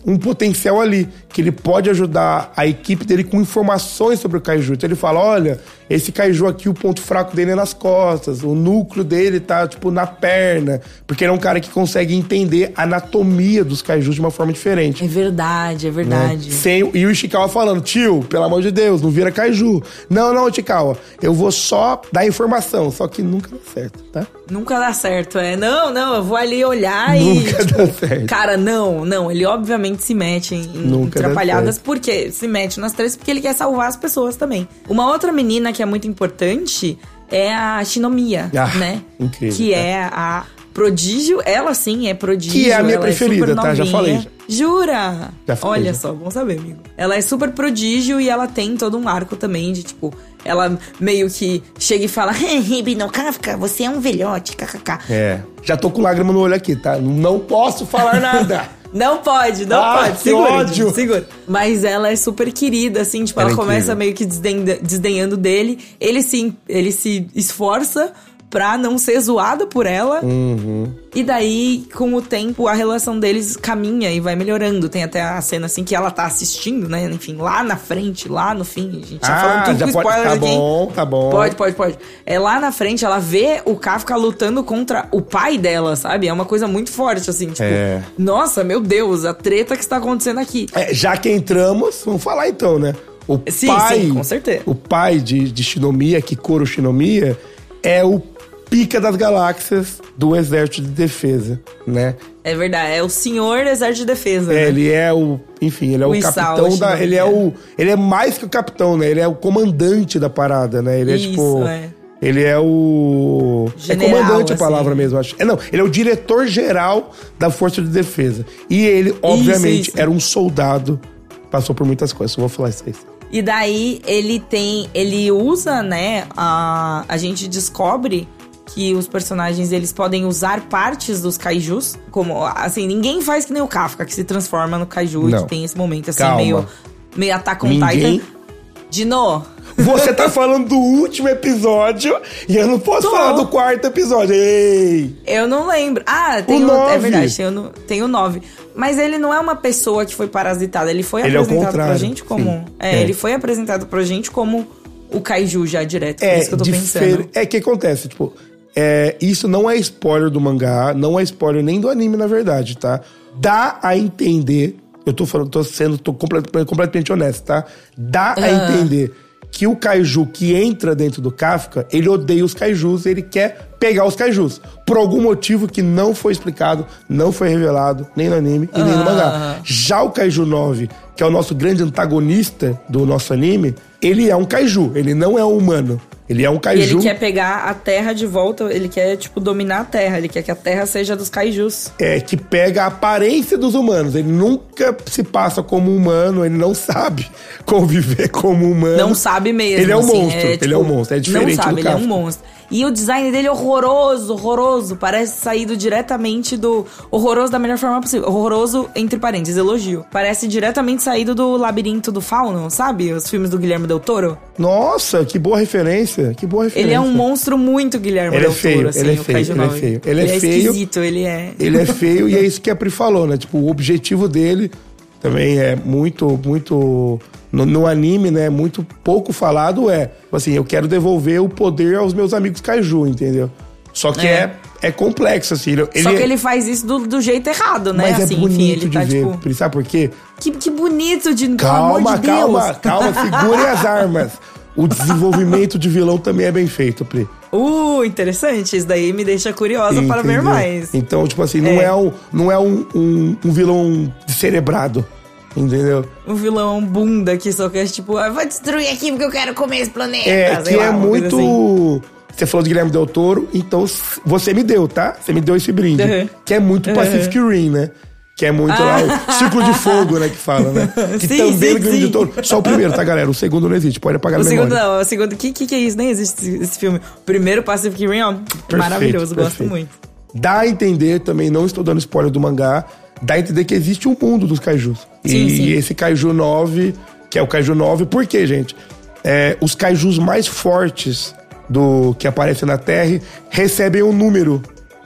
um potencial ali, que ele pode ajudar a equipe dele com informações sobre o kaiju. Então ele fala, olha, esse kaiju aqui, o ponto fraco dele é nas costas, o núcleo dele tá, tipo, na perna, porque ele é um cara que consegue entender a anatomia dos kaijus de uma forma diferente. É verdade, é verdade. Né? Sem, e o Ishikawa falando, tio, pelo amor de Deus, não vira kaiju. Não, não, Ishikawa, eu vou só dar informação, só que nunca dá certo, tá? Nunca dá certo, é. Não, não, eu vou ali olhar e... Nunca tipo, dá certo. Cara, não, não, ele obviamente se mete em, em atrapalhadas, porque se mete nas três porque ele quer salvar as pessoas também. Uma outra menina que é muito importante é a Shinomiya, ah, né? Incrível. Que é a prodígio, ela sim é prodígio. Que é a minha ela preferida, é tá? Já falei. Jura? Já falei, Olha já. só, bom saber, amigo. Ela é super prodígio e ela tem todo um arco também de, tipo... Ela meio que chega e fala... Ribino Kafka, você é um velhote, kkk. É. Já tô com lágrima no olho aqui, tá? Não posso falar nada. Não pode, não ah, pode. Segura, que ódio. segura. Mas ela é super querida, assim. Tipo, ela, ela começa incrível. meio que desdenha, desdenhando dele. Ele se, ele se esforça pra não ser zoado por ela. Uhum. E daí, com o tempo, a relação deles caminha e vai melhorando. Tem até a cena, assim, que ela tá assistindo, né? Enfim, lá na frente, lá no fim. A gente tá ah, falando tudo já com pode, spoiler tá aqui. Tá bom, tá bom. Pode, pode, pode. É lá na frente, ela vê o Kafka lutando contra o pai dela, sabe? É uma coisa muito forte, assim. Tipo, é. Nossa, meu Deus, a treta que está acontecendo aqui. É, já que entramos, vamos falar então, né? O sim, pai, sim, com certeza. O pai de, de Shinomiya, Kikoro Shinomiya, é o pica das galáxias do Exército de Defesa, né? É verdade, é o senhor Exército de Defesa, é, né? Ele é o... Enfim, ele é o, o capitão Isao, da... Ele é o... Ele é mais que o capitão, né? Ele é o comandante da parada, né? Ele Isso, é tipo... é. Ele é o... General, é comandante a palavra assim. mesmo, acho. É, não, ele é o diretor-geral da Força de Defesa. E ele, obviamente, isso, isso. era um soldado. Passou por muitas coisas, só vou falar isso aí. E daí, ele tem... Ele usa, né? A, a gente descobre... que os personagens, eles podem usar partes dos kaijus, como, assim, ninguém faz que nem o Kafka, que se transforma no kaiju Não. e que tem esse momento, assim, Calma. meio, meio Attack on ninguém... Titan. Dino... Você tá falando do último episódio e eu não posso Tô. falar do quarto episódio. Ei! Eu não lembro. Ah, tem o o... nove. É verdade, tem o, tem o nove. Mas ele não é uma pessoa que foi parasitada, ele foi ele apresentado é pra gente como... É, é, ele foi apresentado pra gente como o kaiju já direto, é, por isso que eu tô difer... pensando. É, que acontece, tipo... É, isso não é spoiler do mangá, não é spoiler nem do anime, na verdade, tá? Dá a entender, eu tô falando, tô sendo tô completamente, completamente honesto, tá? Dá a Ah. entender que o kaiju que entra dentro do Kafka, ele odeia os kaijus, ele quer pegar os kaijus. Por algum motivo que não foi explicado, não foi revelado, nem no anime e nem no mangá. Já o Kaiju nove, que é o nosso grande antagonista do nosso anime, ele é um kaiju, ele não é um humano. Ele é um E kaiju... ele quer pegar a terra de volta, ele quer, tipo, dominar a terra. Ele quer que a terra seja dos kaijus. É, que pega a aparência dos humanos. Ele nunca se passa como humano, ele não sabe conviver como humano. Não sabe mesmo, Ele é um assim, monstro, é, ele tipo, é um monstro, é diferente não sabe, do ele é um Kafka. monstro. E o design dele é horroroso, horroroso. Parece saído diretamente do... Horroroso da melhor forma possível. Horroroso, entre parênteses, elogio. Parece diretamente saído do Labirinto do Fauno, sabe? Os filmes do Guilherme Del Toro. Nossa, que boa referência, que boa referência. Ele é um monstro muito Guilherme Ele é Del feio, Toro, assim, ele é o feio, Kaiju ele é nove. feio. Ele é Ele é feio. esquisito, ele é... Ele é feio e é isso que a Pri falou, né? Tipo, o objetivo dele também é muito, muito... No, no anime, né? Muito pouco falado é... Assim, eu quero devolver o poder aos meus amigos kaiju, entendeu? Só que é, é, é complexo, assim. Ele, Só que ele faz isso do, do jeito errado, né? Mas assim, é bonito enfim, ele de tá, ver. tipo... Pri, sabe por quê? Que, que bonito, de pelo Calma, amor de calma, Deus. calma. Segure as armas. O desenvolvimento de vilão também é bem feito, Pri. Uh, interessante. Isso daí me deixa curiosa Entendeu? para ver mais. Então, tipo assim, não é, é, um, não é um, um, um vilão descerebrado. Entendeu? Um vilão bunda que só quer, tipo, ah, vou destruir aqui porque eu quero comer esse planeta. É, sei que lá, é uma coisa muito... assim. Você falou de Guilherme Del Toro, então você me deu, tá? Você me deu esse brinde. Uhum. Que é muito Uhum. Pacific Rim, né? Que é muito Ah. lá o Círculo de Fogo, né? Que fala, né? Que Sim, também sim, é Guilherme sim. Del Toro. Só o primeiro, tá, galera? O segundo não existe, pode apagar O na segundo memória. não, o segundo... O que, que, que é isso? Nem existe esse, esse filme. O primeiro Pacific Rim, ó, Perfeito, maravilhoso, gosto perfeito. muito. Dá a entender, também não estou dando spoiler do mangá, dá a entender que existe um mundo dos kaijus. Sim, e sim. esse Kaiju nove, que é o Kaiju nove, por quê, gente? É, os kaijus mais fortes do que aparecem na Terra recebem um número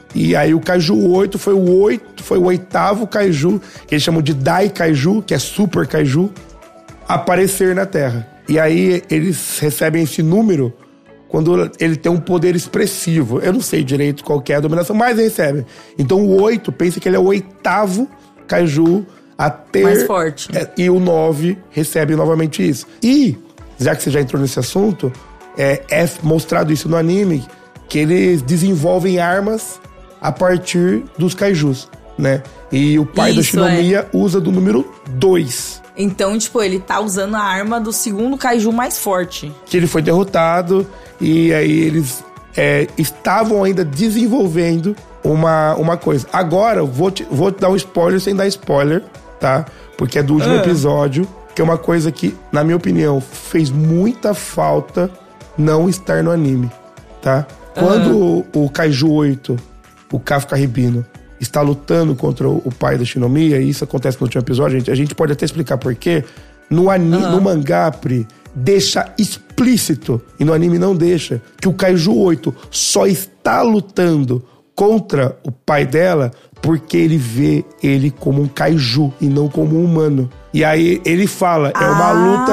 E aí o Kaiju oito foi o, oito, foi o oitavo Kaiju, que eles chamam de Dai Kaiju, que é Super Kaiju, aparecer na Terra. E aí eles recebem esse número quando ele tem um poder expressivo. Eu não sei direito qual que é a dominação, mas eles recebem. Então o oito, pensa que ele é o oitavo Kaiju a ter... mais forte. É, e o nove recebe novamente isso. E, já que você já entrou nesse assunto, é, é mostrado isso no anime, que eles desenvolvem armas a partir dos Kaijus, né? E o pai Isso, da Shinomiya é. usa do número dois. Então, tipo, ele tá usando a arma do segundo Kaiju mais forte. Que ele foi derrotado e aí eles é, estavam ainda desenvolvendo uma, uma coisa. Agora, vou te, vou te dar um spoiler sem dar spoiler, tá? Porque é do último ah. episódio, que é uma coisa que, na minha opinião, fez muita falta não estar no anime, tá? Quando uhum. o, o Kaiju oito, o Kafka Ribino, está lutando contra o, o pai da Shinomiya, e isso acontece no último episódio, a gente, a gente pode até explicar por quê. No, ani, uhum. no mangá, Pri, deixa explícito, e no anime não deixa, que o Kaiju oito só está lutando contra o pai dela porque ele vê ele como um Kaiju e não como um humano. E aí ele fala, é uma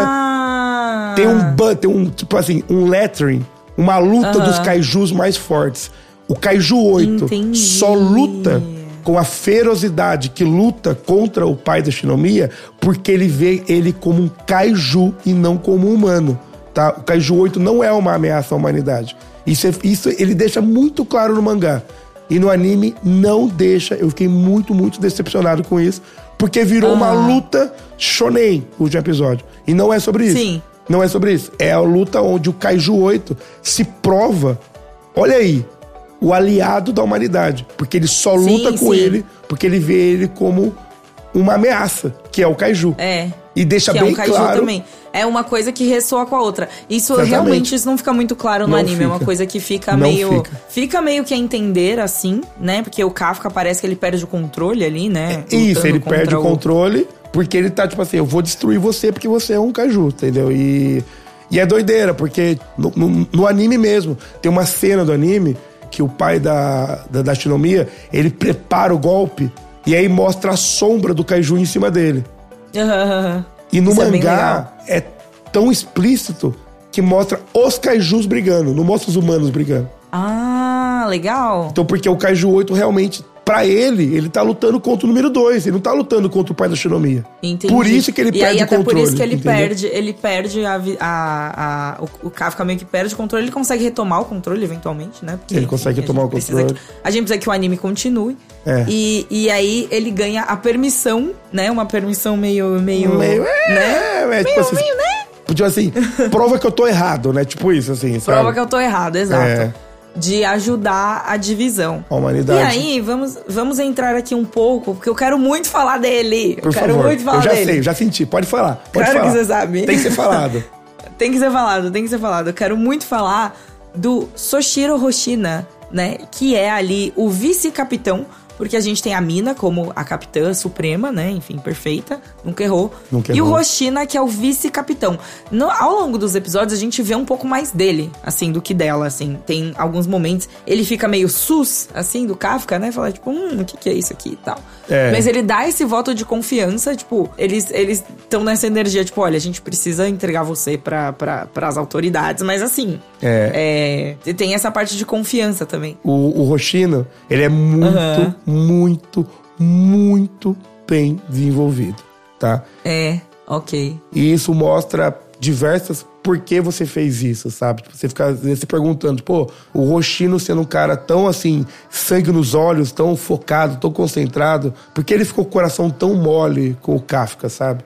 ah. luta... Tem um, tem um, tipo assim, um lettering, uma luta uhum. dos Kaijus mais fortes. O Kaiju oito Entendi. Só luta com a ferocidade que luta contra o pai da Shinomiya porque ele vê ele como um Kaiju e não como um humano, tá? O Kaiju oito não é uma ameaça à humanidade. Isso, é, isso ele deixa muito claro no mangá. E no anime não deixa. Eu fiquei muito, muito decepcionado com isso, porque virou uhum. uma luta shonen o último episódio. E não é sobre isso. Sim. Não é sobre isso. É a luta onde o Kaiju oito se prova, olha aí, o aliado da humanidade. Porque ele só sim, luta com sim. ele porque ele vê ele como uma ameaça, que é o Kaiju. É. E deixa que bem é um Kaiju claro... também. É uma coisa que ressoa com a outra. Isso Exatamente. Realmente isso não fica muito claro no não anime. Fica. É uma coisa que fica não meio... Fica. fica meio que a entender, assim, né? Porque o Kafka parece que ele perde o controle ali, né? É isso, ele perde o o controle porque ele tá tipo assim, eu vou destruir você porque você é um Kaiju, entendeu? E, e é doideira, porque no, no, no anime mesmo, tem uma cena do anime que o pai da, da, da Shinomiya, ele prepara o golpe e aí mostra a sombra do Kaiju em cima dele. Uhum. E no Isso mangá é, é tão explícito que mostra os Kaijus brigando, não mostra os humanos brigando. Ah, legal. Então, porque o Kaiju oito realmente, pra ele, ele tá lutando contra o número dois, ele não tá lutando contra o pai da Shinomiya. Entendi. Por isso que ele e perde aí, o até controle. por isso que ele entendeu? perde, ele perde a, a, a o, o Kafka meio que perde o controle, ele consegue retomar o controle eventualmente, né? Porque, ele consegue enfim, retomar o controle. Que, a gente precisa que o anime continue. É. E, e aí ele ganha a permissão, né? Uma permissão meio... meio, meio né? É, é, meio, tipo assim, meio, né? Tipo assim, prova que eu tô errado, né? Tipo isso, assim, sabe? Prova que eu tô errado, exato. É. De ajudar a divisão. A humanidade. E aí, vamos, vamos entrar aqui um pouco, porque eu quero muito falar dele. Por eu quero favor. muito falar eu já dele. sei, eu já senti. Pode falar. Pode claro falar. que você sabe. Tem que ser falado. Tem que ser falado, tem que ser falado. Eu quero muito falar do Soshiro Hoshina, né? Que é ali o vice-capitão, porque a gente tem a Mina como a capitã suprema, né? Enfim, perfeita, nunca errou. Nunca e errou. o Hoshina, que é o vice-capitão. No, ao longo dos episódios, a gente vê um pouco mais dele, assim, do que dela, assim. Tem alguns momentos, ele fica meio sus, assim, do Kafka, né? Fala, tipo, hum, o que que é isso aqui e tal. É. Mas ele dá esse voto de confiança, tipo, eles eles estão nessa energia, tipo, olha, a gente precisa entregar você pra, pra, pras autoridades, mas assim, é. é, tem essa parte de confiança também. O, o Hoshino, ele é muito, uhum. muito, muito bem desenvolvido, tá? É, ok. E isso mostra diversas por que você fez isso, sabe? Você fica se perguntando, pô, o Hoshino sendo um cara tão assim, sangue nos olhos, tão focado, tão concentrado, por que ele ficou com o coração tão mole com o Kafka, sabe?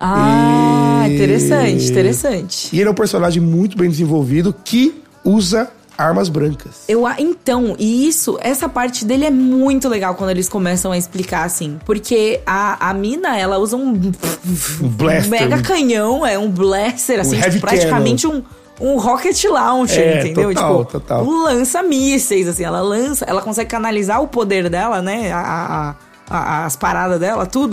Ah, e... interessante, interessante. E ele é um personagem muito bem desenvolvido que usa armas brancas. Eu, então, e isso, essa parte dele é muito legal quando eles começam a explicar, assim. Porque a, a Mina, ela usa um, um blaster, mega um... canhão, é um blaster, assim, um tipo, praticamente um, um rocket launcher, é, entendeu? Total, tipo, total. lança mísseis, assim, ela lança, ela consegue canalizar o poder dela, né? A, a, a, as paradas dela, tudo.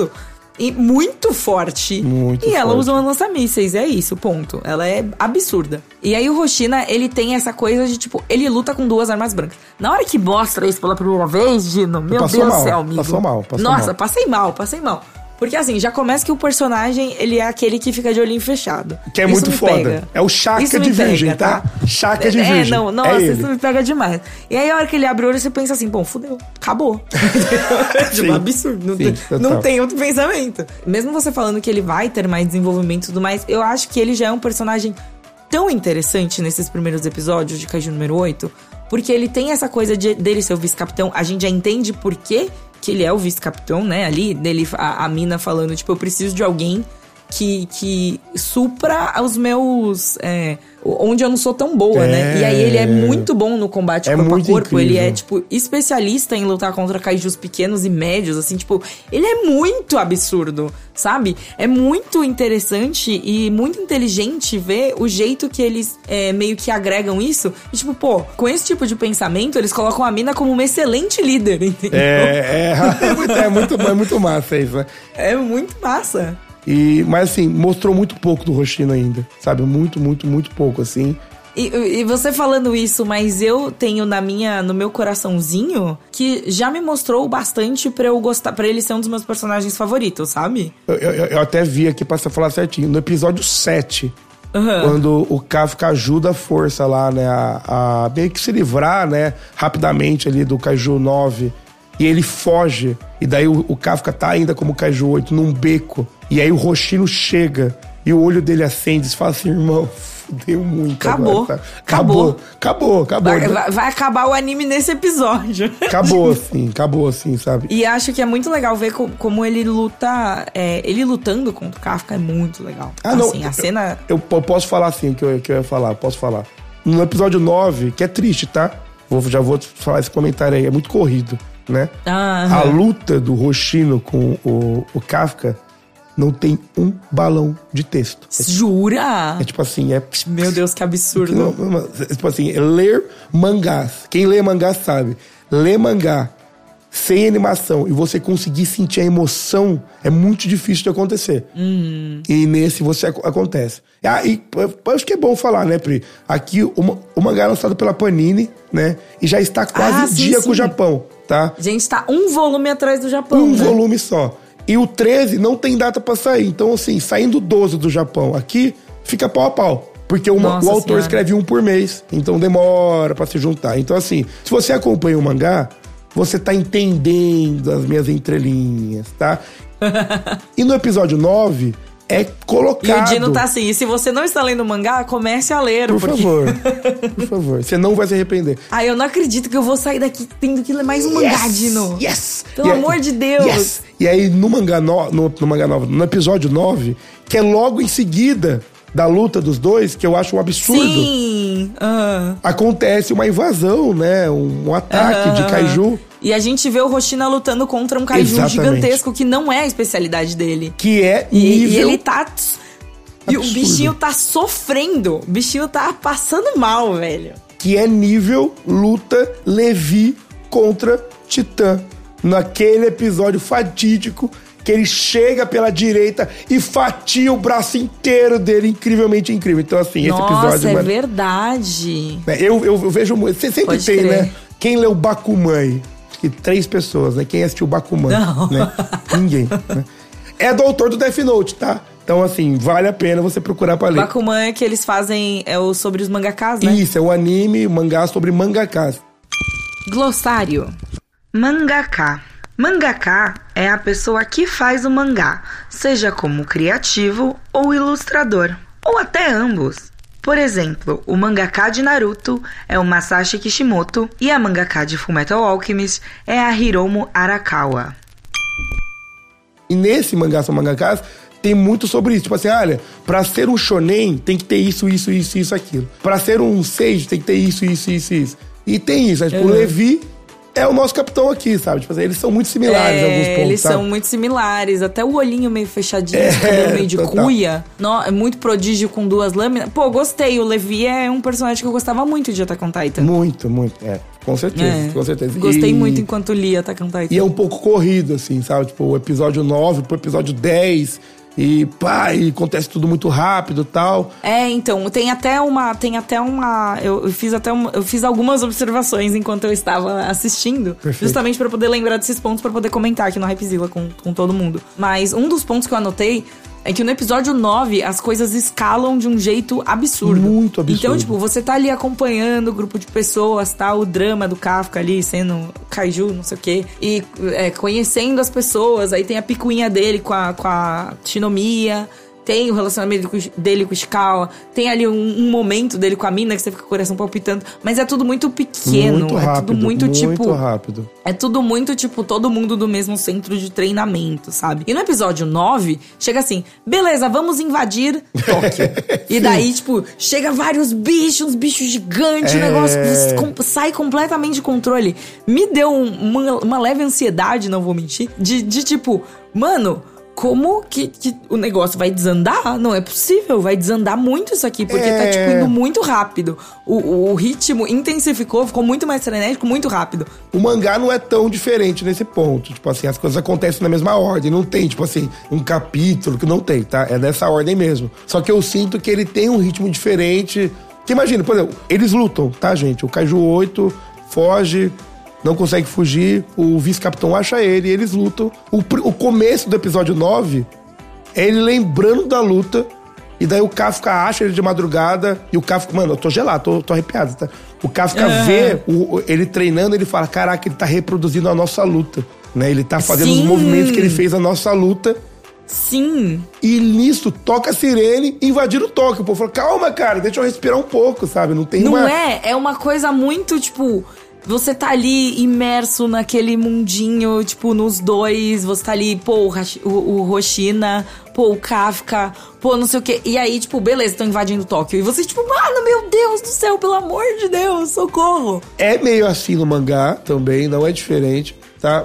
e muito forte. Muito e ela forte. usa uma lança-mísseis, é isso, ponto. Ela é absurda. E aí o Hoshina, ele tem essa coisa de, tipo, ele luta com duas armas brancas. Na hora que mostra isso pela primeira vez, Gino, meu Passou Deus do mal, céu, amigo. passou mal, passou Nossa, mal. passei mal, passei mal. Porque assim, já começa que o personagem, ele é aquele que fica de olhinho fechado. Que é Isso muito me foda. pega. É o Chaka Isso de me pega, virgem, tá? Chaka de É, virgem. não, nossa, é isso me pega demais. E aí, a hora que ele abre o olho, você pensa assim, bom, fudeu, acabou. Sim. Tipo, absurdo. Não, Sim, tem, total. não tem outro pensamento. Mesmo você falando que ele vai ter mais desenvolvimento e tudo mais, eu acho que ele já é um personagem tão interessante nesses primeiros episódios de Kaiju número oito, porque ele tem essa coisa de, dele ser o vice-capitão, a gente já entende por quê que ele é o vice-capitão, né? Ali, dele, a, a mina falando, tipo, eu preciso de alguém que, que supra os meus... É, onde eu não sou tão boa, É. né? E aí ele é muito bom no combate É corpo a muito corpo. Ele incrível. é, tipo, especialista em lutar contra kaijus pequenos e médios, assim, tipo... Ele é muito absurdo, sabe? É muito interessante e muito inteligente ver o jeito que eles é, meio que agregam isso. E, tipo, pô, com esse tipo de pensamento, eles colocam a mina como uma excelente líder, entendeu? É, é, é, muito, é, muito, é muito massa isso, né? É muito massa. E, mas assim, mostrou muito pouco do Hoshino ainda, sabe? Muito, muito, muito pouco, assim. E, e você falando isso, mas eu tenho na minha, no meu coraçãozinho que já me mostrou bastante pra eu gostar, para ele ser um dos meus personagens favoritos, sabe? Eu, eu, eu até vi aqui pra você falar certinho. No episódio sete, Uhum. quando o Kafka ajuda a força lá, né? A, a meio que se livrar, né? Rapidamente ali do Kaiju nove. E ele foge. E daí o, o Kafka tá ainda como Kaiju oito, num beco. E aí o Hoshino chega. E o olho dele acende e fala assim, irmão, fudeu muito Acabou. agora, tá? Acabou. Acabou. Acabou, acabou. Vai, vai- vai acabar o anime nesse episódio. Acabou, assim. Acabou, assim, sabe? E acho que é muito legal ver co- como ele luta. é, ele lutando contra o Kafka é muito legal. Ah, não. Assim, a cena. Eu, eu posso falar assim, o que eu, que eu ia falar, posso falar. No episódio nove, que é triste, tá? Vou, já vou falar esse comentário aí, é muito corrido, né? Ah, A aham. luta do Hoshino com o, o Kafka não tem um balão de texto. Jura? É tipo assim, é... Meu Deus, que absurdo. Não, não, é tipo assim, é ler mangás. Quem lê mangá sabe. Ler mangá sem animação e você conseguir sentir a emoção é muito difícil de acontecer. Hum. E nesse você ac- acontece. Ah, e eu acho que é bom falar, né, Pri? Aqui o, ma- o mangá é lançado pela Panini, né? E já está quase Ah, em sim, dia sim. com o Japão, tá? A gente tá um volume atrás do Japão, Um né? volume só. E o treze não tem data pra sair. Então, assim, saindo doze do Japão aqui, fica pau a pau. Porque uma- Nossa o autor Senhora. escreve um por mês. Então demora pra se juntar. Então, assim, se você acompanha o mangá, você tá entendendo as minhas entrelinhas, tá? E no episódio nove, é E colocado... o Dino tá assim, e se você não está lendo o mangá, comece a ler. Por porque... favor, por favor. Você não vai se arrepender. Ai, eu não acredito que eu vou sair daqui tendo que ler mais um mangá, Dino. Yes! Pelo E aí- amor de Deus. Yes! E aí, no mangá, no, no, no mangá novo, no episódio nove, que é logo em seguida da luta dos dois, que eu acho um absurdo, Sim. aham. acontece uma invasão, né? Um, um ataque Aham, de aham. kaiju, E a gente vê o Hoshina lutando contra um kaiju Exatamente. gigantesco, que não é a especialidade dele. que é E, e nível... ele tá... E o absurdo. bichinho tá sofrendo. O bichinho tá passando mal, velho. que é nível luta Levi contra Titã. Naquele episódio fatídico que ele chega pela direita e fatia o braço inteiro dele, incrivelmente incrível. Então, assim, esse Nossa, episódio... é mano, verdade. né, eu, eu, eu vejo muito... Você sempre Pode tem, crer. né? Quem leu Bakuman? Acho que três pessoas, né? Quem assistiu Bakuman? Não. Né? Ninguém. Né? É do autor do Death Note, tá? Então, assim, vale a pena você procurar pra ler. Bakuman é que eles fazem é o sobre os mangakas, né? Isso, é um anime, mangá sobre mangakas. Glossário. Mangaka. Mangaka é a pessoa que faz o mangá, seja como criativo ou ilustrador, ou até ambos. Por exemplo, o mangaka de Naruto é o Masashi Kishimoto e a mangaka de Fullmetal Alchemist é a Hiromu Arakawa. E nesse mangá sobre mangakas, tem muito sobre isso. Tipo assim, olha, pra ser um shonen, tem que ter isso, isso, isso, isso, aquilo. Pra ser um seiji, tem que ter isso, isso, isso, isso. E tem isso. Né? Tipo, Uhum. o Levi é o nosso capitão aqui, sabe? Tipo assim, eles são muito similares é, em alguns pontos, eles sabe? são muito similares. Até o olhinho meio fechadinho, É, esse cabelo meio de total. cuia. No, é muito prodígio com duas lâminas. Pô, gostei. O Levi é um personagem que eu gostava muito de Attack on Titan. Muito, muito. É, com certeza, É. com certeza. Gostei E- muito enquanto lia Attack on Titan. E é um pouco corrido, assim, sabe? Tipo, o episódio nove pro episódio dez. E pá, e acontece tudo muito rápido e tal. É, então, tem até uma. Tem até uma. Eu, eu fiz até uma, eu fiz algumas observações enquanto eu estava assistindo. Perfeito. Justamente pra poder lembrar desses pontos, pra poder comentar aqui no Hypezilla com, com todo mundo. Mas um dos pontos que eu anotei é que no episódio nove as coisas escalam de um jeito absurdo. Muito absurdo. Então, tipo, você tá ali acompanhando o grupo de pessoas, tá? O drama do Kafka ali sendo kaiju, não sei o quê. E é, conhecendo as pessoas. Aí tem a picuinha dele com a, com a Shinomiya. Tem o relacionamento com- dele com o Ishikawa. Tem ali um, um momento dele com a mina que você fica com o coração palpitando. Mas é tudo muito pequeno. Muito é rápido, tudo muito, muito tipo... rápido. É tudo muito, tipo, todo mundo do mesmo centro de treinamento, sabe? E no episódio nove, chega assim, beleza, vamos invadir Tóquio. E daí, tipo, chega vários bichos, uns bichos gigantes, o É. negócio com- sai completamente de controle. Me deu um- uma, uma leve ansiedade, não vou mentir, de, de tipo, mano... Como que, que o negócio vai desandar? Não é possível, vai desandar muito isso aqui, porque É. tá, tipo, indo muito rápido. O, o, o ritmo intensificou, ficou muito mais frenético, muito rápido. O mangá não é tão diferente nesse ponto. Tipo assim, as coisas acontecem na mesma ordem. Não tem, tipo assim, um capítulo que não tem, tá? É nessa ordem mesmo. Só que eu sinto que ele tem um ritmo diferente. Que imagina, por exemplo, eles lutam, tá, gente? O Kaiju oito foge, não consegue fugir, o vice-capitão acha ele e eles lutam. O, pr- o começo do episódio nove é ele lembrando da luta. E daí o Kafka acha ele de madrugada. E o Kafka... Mano, eu tô gelado, tô, tô arrepiado, tá? O Kafka Uhum. vê o, o- ele treinando, ele fala... Caraca, ele tá reproduzindo a nossa luta. Né? Ele tá fazendo Sim. os movimentos que ele fez na nossa luta. Sim. E nisso, toca a sirene e invadir o Tóquio. O povo fala, calma, cara, deixa eu respirar um pouco, sabe? Não tem Não uma... é? É uma coisa muito, tipo... Você tá ali imerso naquele mundinho, tipo, nos dois. Você tá ali, pô, o, Hashi- o, o Hoshina, pô, o Kafka, pô, não sei o quê. E aí, tipo, beleza, estão invadindo Tóquio. E você, tipo, mano, meu Deus do céu, pelo amor de Deus, socorro. É meio assim no mangá também, não é diferente, tá?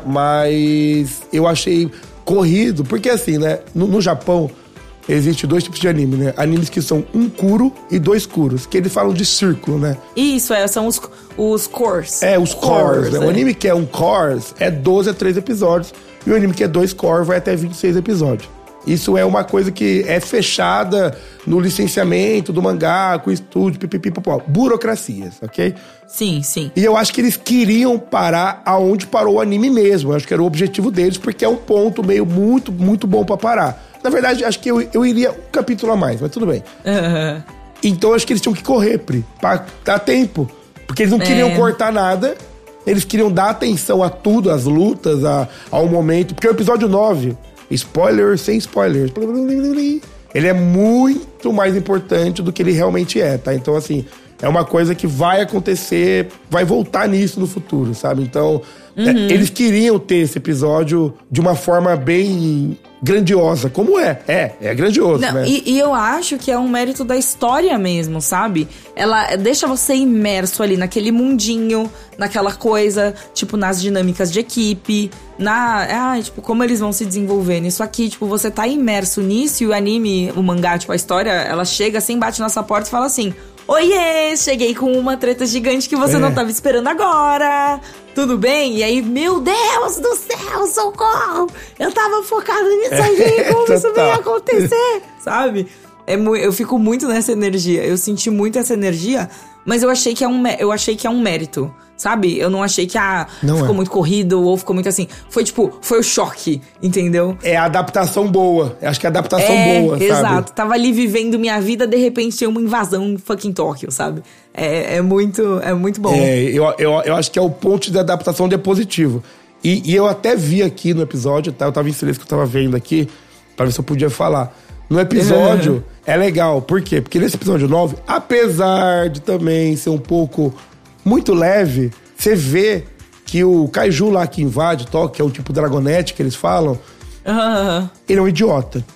Mas eu achei corrido, porque assim, né? No, no Japão, existe dois tipos de anime, né? Animes que são um kuro e dois kuros, que eles falam de círculo, né? Isso, é, são os, os cores. É, os cores, né? é. O anime que é um cores é doze a treze episódios, e o anime que é dois core vai até vinte e seis episódios. Isso é uma coisa que é fechada no licenciamento do mangá, com o estúdio, pipipipopó. Burocracias, ok? Sim, sim. E eu acho que eles queriam parar aonde parou o anime mesmo. Eu acho que era o objetivo deles, porque é um ponto meio muito, muito bom pra parar. Na verdade, acho que eu, eu iria um capítulo a mais, mas tudo bem. Aham. Então, eu acho que eles tinham que correr, Pri, pra dar tempo. Porque eles não queriam É. cortar nada. Eles queriam dar atenção a tudo, às lutas, a, ao momento. Porque o episódio nove, spoiler sem spoilers, ele é muito mais importante do que ele realmente é, tá? Então, assim, é uma coisa que vai acontecer, vai voltar nisso no futuro, sabe? Então, é, eles queriam ter esse episódio de uma forma bem grandiosa, como é. É, é grandioso, Não, né? e, e eu acho que é um mérito da história mesmo, sabe? Ela deixa você imerso ali naquele mundinho, naquela coisa, tipo, nas dinâmicas de equipe, na... Ah, tipo, como eles vão se desenvolver nisso aqui. Tipo, você tá imerso nisso e o anime, o mangá, tipo, a história, ela chega assim, bate na sua porta e fala assim... Oiê, cheguei com uma treta gigante que você É. não tava esperando agora. Tudo bem? E aí, meu Deus do céu, socorro! Eu tava focada nisso aqui, como isso Total. veio acontecer? Sabe? É mu- eu fico muito nessa energia. Eu senti muito essa energia, mas eu achei que é um, mé- eu achei que é um mérito. Sabe? Eu não achei que ah, Não ficou é. muito corrido ou ficou muito assim. Foi tipo, foi o choque, entendeu? É a adaptação boa. Eu acho que é a adaptação É, boa, sabe? exato. Tava ali vivendo minha vida, de repente tinha uma invasão em fucking Tóquio, sabe? É, é muito, é muito bom. É, eu, eu, eu acho que é o ponto de adaptação de positivo. E, e eu até vi aqui no episódio, tá? Eu tava em silêncio que eu tava vendo aqui, pra ver se eu podia falar. No episódio, é legal. Por quê? Porque nesse episódio nove, apesar de também ser um pouco muito leve, você vê que o Kaiju lá que invade Tóquio, que é o tipo Dragonete que eles falam, Aham. ele é um idiota, né?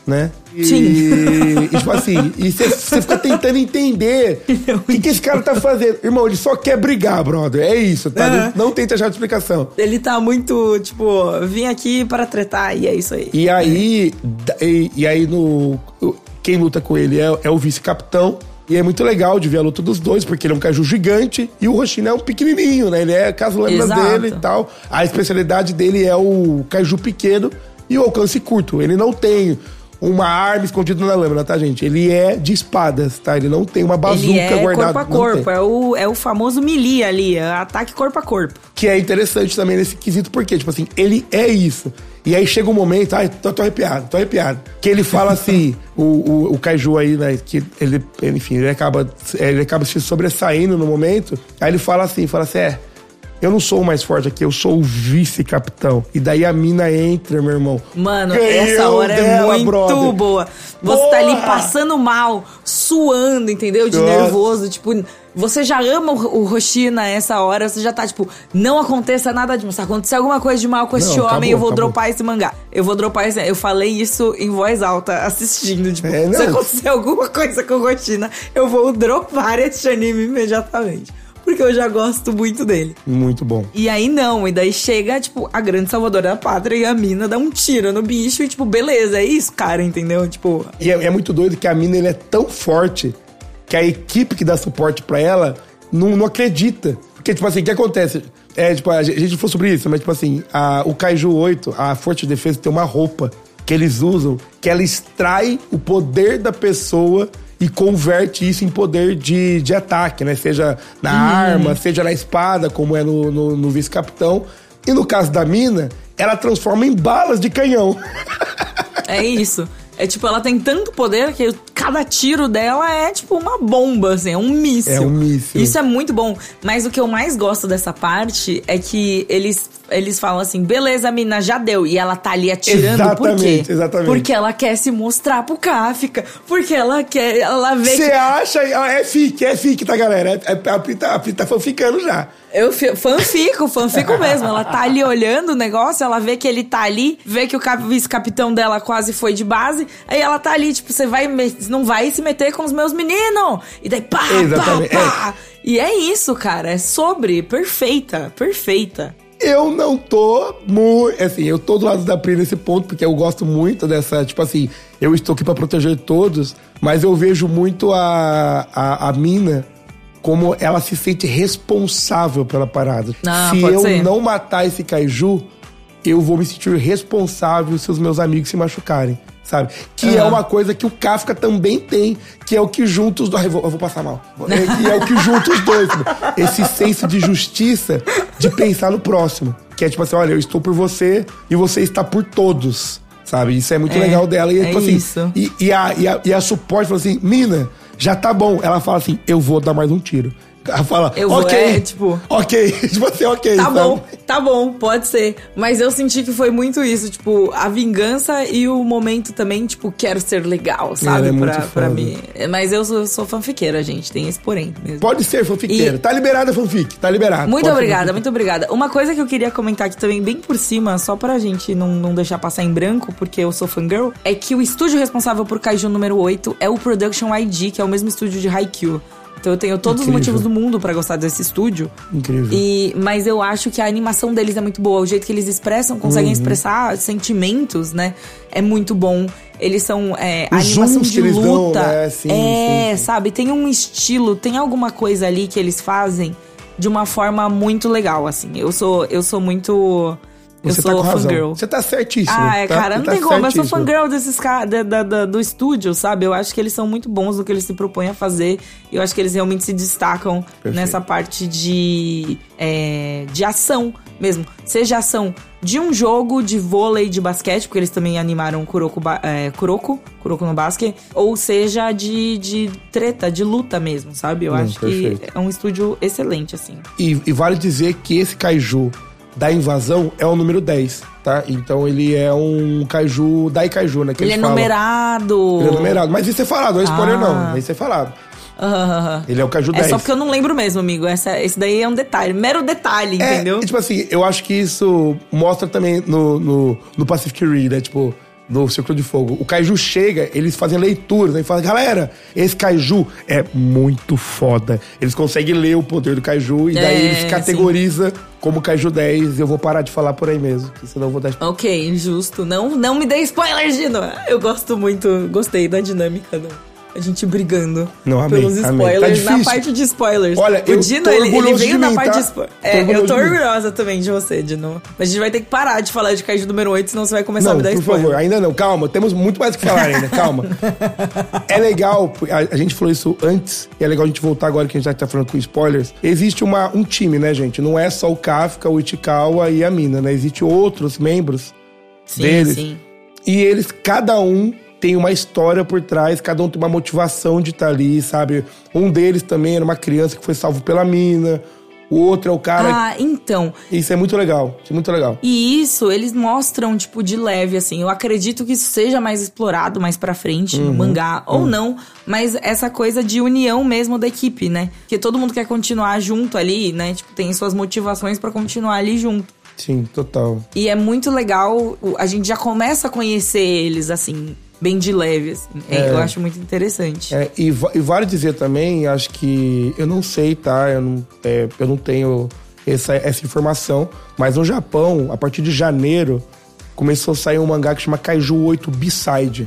E, Sim. e tipo assim, e você fica tentando entender o que, que esse cara tá fazendo. Irmão, ele só quer brigar, brother. É isso, tá? Uhum. Não, não tenta achar explicação. Ele tá muito, tipo, vim aqui para tretar e é isso aí. E aí, e, e aí no, quem luta com ele é, é o vice-capitão. E é muito legal de ver a luta dos dois, porque ele é um kaiju gigante e o Hoshina é um pequenininho, né? Ele é caso lembra dele e tal. A especialidade dele é o kaiju pequeno e o alcance curto. Ele não tem uma arma escondida na lâmina, tá, gente? Ele é de espadas, tá? Ele não tem uma bazuca ele é guardada. corpo a corpo, é o, é o famoso melee ali, é ataque corpo a corpo. Que é interessante também nesse quesito, porque, tipo assim, ele é isso. E aí chega um momento, ai, tô, tô arrepiado, tô arrepiado. Que ele fala assim, o, o, o kaiju aí, né, que ele, enfim, ele acaba, ele acaba se sobressaindo no momento. Aí ele fala assim, fala assim, é, eu não sou o mais forte aqui, eu sou o vice-capitão. E daí a mina entra, meu irmão. Mano, Ganhou essa hora é dela, muito brother. boa. Você Porra! tá ali passando mal, suando, entendeu? De Nossa. nervoso, tipo... Você já ama o Hoshina essa hora, você já tá tipo, não aconteça nada de mal. Se acontecer alguma coisa de mal com este Não, homem, acabou, eu vou acabou. dropar esse mangá. Eu vou dropar esse... Eu falei isso em voz alta, assistindo. Tipo, É, não. se acontecer alguma coisa com o Hoshina, eu vou dropar esse anime imediatamente. Porque eu já gosto muito dele. Muito bom. E aí não, e daí chega, tipo, a grande salvadora da pátria e a mina dá um tiro no bicho e, tipo, beleza, é isso, cara, entendeu? Tipo... E é, é muito doido que a mina ele é tão forte que a equipe que dá suporte pra ela não, não acredita. Porque, tipo assim, o que acontece? É, tipo, a gente, a gente falou sobre isso, mas, tipo assim, a, o Kaiju oito, a Força de Defesa, tem uma roupa que eles usam que ela extrai o poder da pessoa e converte isso em poder de, de ataque, né? Seja na Uhum. arma, seja na espada, como é no, no, no vice-capitão. E no caso da mina, ela transforma em balas de canhão. É isso. É tipo, ela tem tanto poder que cada tiro dela é tipo uma bomba, assim, é um míssil. É um míssil. Isso é muito bom. Mas o que eu mais gosto dessa parte é que eles, eles falam assim, beleza, a mina já deu. E ela tá ali atirando, por quê? Exatamente, exatamente. Porque ela quer se mostrar pro Kafka. Porque ela quer, ela vê Você que... acha... É fic, é fic, tá, galera? É, é, a Pri tá, a Pri tá fanficando já. Eu fi- fanfico, fanfico mesmo. Ela tá ali olhando o negócio, ela vê que ele tá ali, vê que o cap- vice-capitão dela quase foi de base, aí ela tá ali, tipo, você vai me- não vai se meter com os meus meninos! E daí pá, Exatamente, pá, pá! E é isso, cara, é sobre, perfeita, perfeita. Eu não tô muito... Assim, eu tô do lado da Pri nesse ponto, porque eu gosto muito dessa... Tipo assim, eu estou aqui pra proteger todos, mas eu vejo muito a, a, a mina... como ela se sente responsável pela parada. Ah, se pode eu ser. não matar esse kaiju, eu vou me sentir responsável se os meus amigos se machucarem, sabe? Que Uhum. é uma coisa que o Kafka também tem, que é o que junta os dois... Eu vou, eu vou passar mal. É, que é o que junta os dois. Esse senso de justiça, de pensar no próximo. Que é tipo assim, olha, eu estou por você e você está por todos, sabe? Isso é muito É, legal dela. E, é tipo assim, isso. E, e, a, e, a, e a suporte falou assim, mina... Já tá bom. Ela fala assim, eu vou dar mais um tiro. Ela fala, Eu vou, ok. é, tipo... Ok, tipo assim, ok. Tá sabe? bom, tá bom, pode ser. Mas eu senti que foi muito isso, tipo, a vingança e o momento também, tipo, quero ser legal, sabe? Ela é muito pra, pra foda. mim. Mas eu sou, sou fanfiqueira, gente, tem esse porém mesmo. Pode ser fanfiqueira. E- Tá liberada a fanfic, tá liberado. Muito Pode ser obrigada, fanfic. muito obrigada. Uma coisa que eu queria comentar aqui também, bem por cima, só pra gente não, não deixar passar em branco, porque eu sou fangirl, é que o estúdio responsável por Kaiju número oito é o Production I D, que é o mesmo estúdio de Haikyuu. Então eu tenho todos Incrível. os motivos do mundo pra gostar desse estúdio. Incrível. E, mas eu acho que a animação deles é muito boa. O jeito que eles expressam, conseguem Uhum. expressar sentimentos, né? É muito bom. Eles são... É, a Os animação zooms de que eles dão, luta. né? Sim, é, sim, sim. sabe? Tem um estilo, tem alguma coisa ali que eles fazem de uma forma muito legal, assim. Eu sou, eu sou muito... Eu Você sou tá com razão. fangirl. Você tá certíssimo. Ah, é, tá, cara, não tá tem como. Eu sou certíssimo. fangirl desses caras da, da- da- do estúdio, sabe? Eu acho que eles são muito bons no que eles se propõem a fazer. E eu acho que eles realmente se destacam Perfeito. nessa parte de, é, de ação mesmo. Seja ação de um jogo de vôlei, de basquete, porque eles também animaram Kuroko, ba- é, Kuroko, Kuroko no basquete. Ou seja, de, de treta, de luta mesmo, sabe? Eu Hum, acho perfeito. que é um estúdio excelente, assim. E, e vale dizer que esse kaiju da invasão é o número dez, tá? Então ele é um kaiju, Dai Kaiju, né? Que Ele é eles falam. numerado. Ele é numerado. Mas isso é falado, não é spoiler Ah. não. Isso é falado. Aham, aham. Ele é o kaiju É dez. só porque eu não lembro mesmo, amigo. Essa, esse daí é um detalhe, mero detalhe, É, entendeu? e, tipo assim, eu acho que isso mostra também no, no, no Pacific Rim, né? Tipo, do Círculo de Fogo. O Kaiju chega, eles fazem leituras, aí fala, galera, esse Kaiju é muito foda. Eles conseguem ler o poder do Kaiju e daí É, eles categorizam como Kaiju dez. Eu vou parar de falar por aí mesmo, senão eu vou dar... Ok, justo. Não, não me dê spoiler, Gino. Eu gosto muito, gostei da dinâmica, né? A gente brigando Não, amei, pelos amei. Tá spoilers, difícil. na parte de spoilers. Olha, o eu Dino, tô ele, ele orgulhoso veio de na mim, parte tá? de spoilers. Tô É, eu orgulhoso tô de mim. orgulhosa também de você, Dino. Mas a gente vai ter que parar de falar de Kaiju número oito, senão você vai começar Não, a me dar por spoiler. favor, ainda não, calma, temos muito mais o que falar ainda, calma. É legal, a, a gente falou isso antes, e é legal a gente voltar agora que a gente já tá falando com spoilers. Existe uma, um time, né, gente? Não é só o Kafka, o Ichikawa e a Mina, né? Existem outros membros Sim, deles. sim. E eles, cada um tem uma história por trás, cada um tem uma motivação de estar ali, sabe? Um deles também era uma criança que foi salvo pela Mina, o outro é o cara... Ah, então... Isso é muito legal, isso é muito legal. E isso, eles mostram, tipo, de leve, assim. Eu acredito que isso seja mais explorado mais pra frente, Uhum, no mangá, ou não. Mas essa coisa de união mesmo da equipe, né? Porque todo mundo quer continuar junto ali, né? Tipo, tem suas motivações pra continuar ali junto. Sim, total. E é muito legal, a gente já começa a conhecer eles, assim, bem de leve, assim. É. Eu acho muito interessante. É, e, va- e vale dizer também, acho que... Eu não sei, tá? Eu não, é, eu não tenho essa, essa informação. Mas no Japão, a partir de janeiro, começou a sair um mangá que chama Kaiju oito B-Side.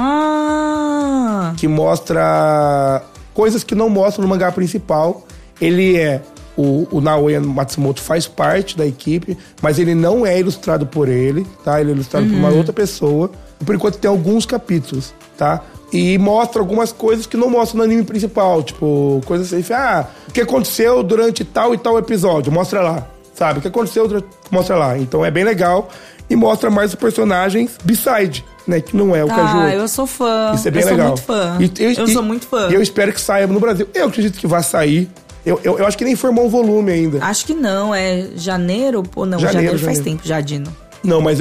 Ah! Que mostra coisas que não mostram no mangá principal. Ele é... O, o Naoya Matsumoto faz parte da equipe, mas ele não é ilustrado por ele, tá? Ele é ilustrado por uma outra pessoa. E por enquanto tem alguns capítulos, tá? E mostra algumas coisas que não mostram no anime principal. Tipo, coisas assim, ah, o que aconteceu durante tal e tal episódio? Mostra lá, sabe? O que aconteceu durante... Mostra lá. Então é bem legal. E mostra mais os personagens beside, né? Que não é o Kaiju Ah, oito. eu sou fã. Isso é bem eu legal. sou muito fã. E- e- eu e- sou muito fã. E eu espero que saia no Brasil. Eu acredito que vai sair. Eu, eu, eu acho que nem formou um volume ainda. Acho que não, é janeiro? Ou não, Janeiro, janeiro, faz janeiro. tempo já, Dino. Não, mas,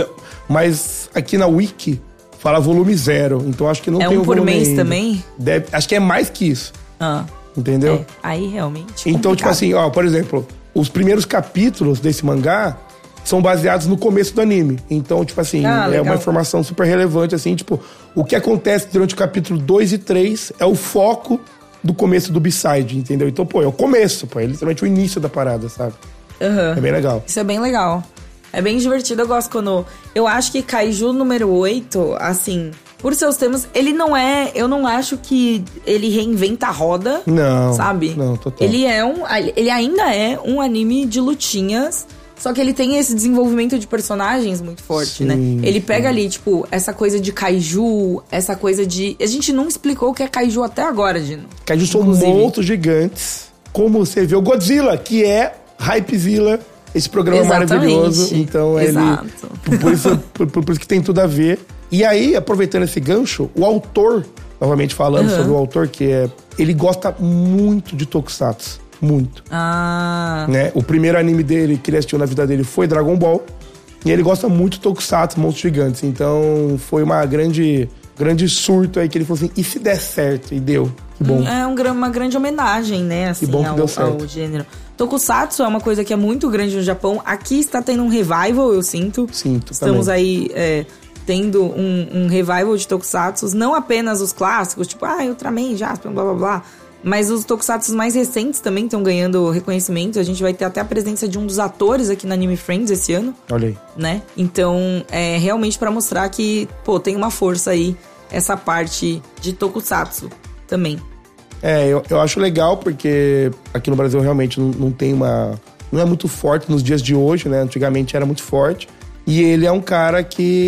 mas aqui na Wiki fala volume zero. Então acho que não É tem um o por volume mês ainda. também? Deve, acho que é mais que isso. Ah, Entendeu? é. Aí realmente. Então, tipo complicado. assim, ó, por exemplo, os primeiros capítulos desse mangá são baseados no começo do anime. Então, tipo assim, Ah, é legal. uma informação super relevante, assim, tipo, o que acontece durante o capítulo dois e três é o foco do começo do B-Side, entendeu? Então, pô, é o começo, pô, é literalmente o início da parada, sabe? Aham. É bem legal. Isso é bem legal. É bem divertido, eu gosto quando... Eu acho que Kaiju número oito, assim... Por seus temas, ele não é... Eu não acho que ele reinventa a roda. Não, Sabe? não, total. Ele é um... Ele ainda é um anime de lutinhas. Só que ele tem esse desenvolvimento de personagens muito forte, Sim, né? Ele sim. pega ali, tipo, essa coisa de Kaiju, essa coisa de... A gente não explicou o que é Kaiju até agora, Dino. Kaiju são Inclusive. monstros gigantes. Como você vê o Godzilla, que é Hypezilla, esse programa Exatamente. maravilhoso. Então Exato. ele. Por isso, por, por- por isso que tem tudo a ver. E aí, aproveitando esse gancho, o autor, novamente falando Uhum. sobre o autor, que é. Ele gosta muito de Tokusatsu. Muito. Ah... Né? O primeiro anime dele que ele assistiu na vida dele foi Dragon Ball. E ele gosta muito de Tokusatsu, monstros gigantes. Então foi uma grande, grande surto aí que ele falou assim: e se der certo? E deu. Que bom. É um, gran- uma grande homenagem, né, assim, bom que ao, deu certo. ao gênero. Tokusatsu é uma coisa que é muito grande no Japão. Aqui está tendo um revival, eu sinto. Sinto Estamos também. aí é, tendo um, um revival de Tokusatsu. Não apenas os clássicos, tipo, ah, Ultraman, Jaspion, blá, blá, blá. Mas os Tokusatsu mais recentes também estão ganhando reconhecimento. A gente vai ter até a presença de um dos atores aqui na Anime Friends esse ano, Olha aí. né? Então, é realmente pra mostrar que, pô, tem uma força aí, essa parte de Tokusatsu também. É, eu, eu acho legal porque aqui no Brasil realmente não, não tem uma... Não é muito forte nos dias de hoje, né? Antigamente era muito forte. E ele é um cara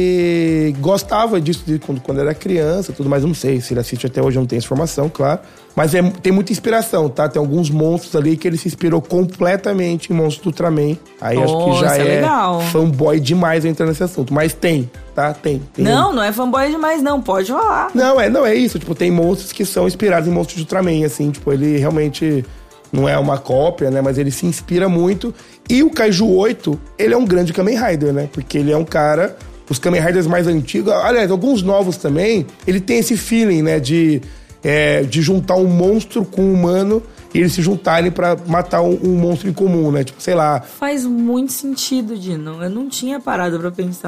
que gostava disso de quando, quando era criança e tudo mais. Eu não sei se ele assiste até hoje, eu não tenho essa informação, claro. Mas é, tem muita inspiração, tá? Tem alguns monstros ali que ele se inspirou completamente em monstros do Ultraman. Aí acho Oh, que já isso é é legal. fanboy demais entrar nesse assunto. Mas tem, tá? Tem. tem Não, não é fanboy demais, não. Pode falar. Não, é, não é isso. Tipo, tem monstros que são inspirados em monstros de Ultraman, assim. Tipo, ele realmente não é uma cópia, né? Mas ele se inspira muito. E o Kaiju oito, ele é um grande Kamen Rider, né? Porque ele é um cara... Os Kamen Riders mais antigos... Aliás, alguns novos também. Ele tem esse feeling, né? De, é, de juntar um monstro com um humano... E eles se juntarem pra matar um, um monstro em comum, né? Tipo, sei lá... Faz muito sentido, Dino. Eu não tinha parado pra pensar.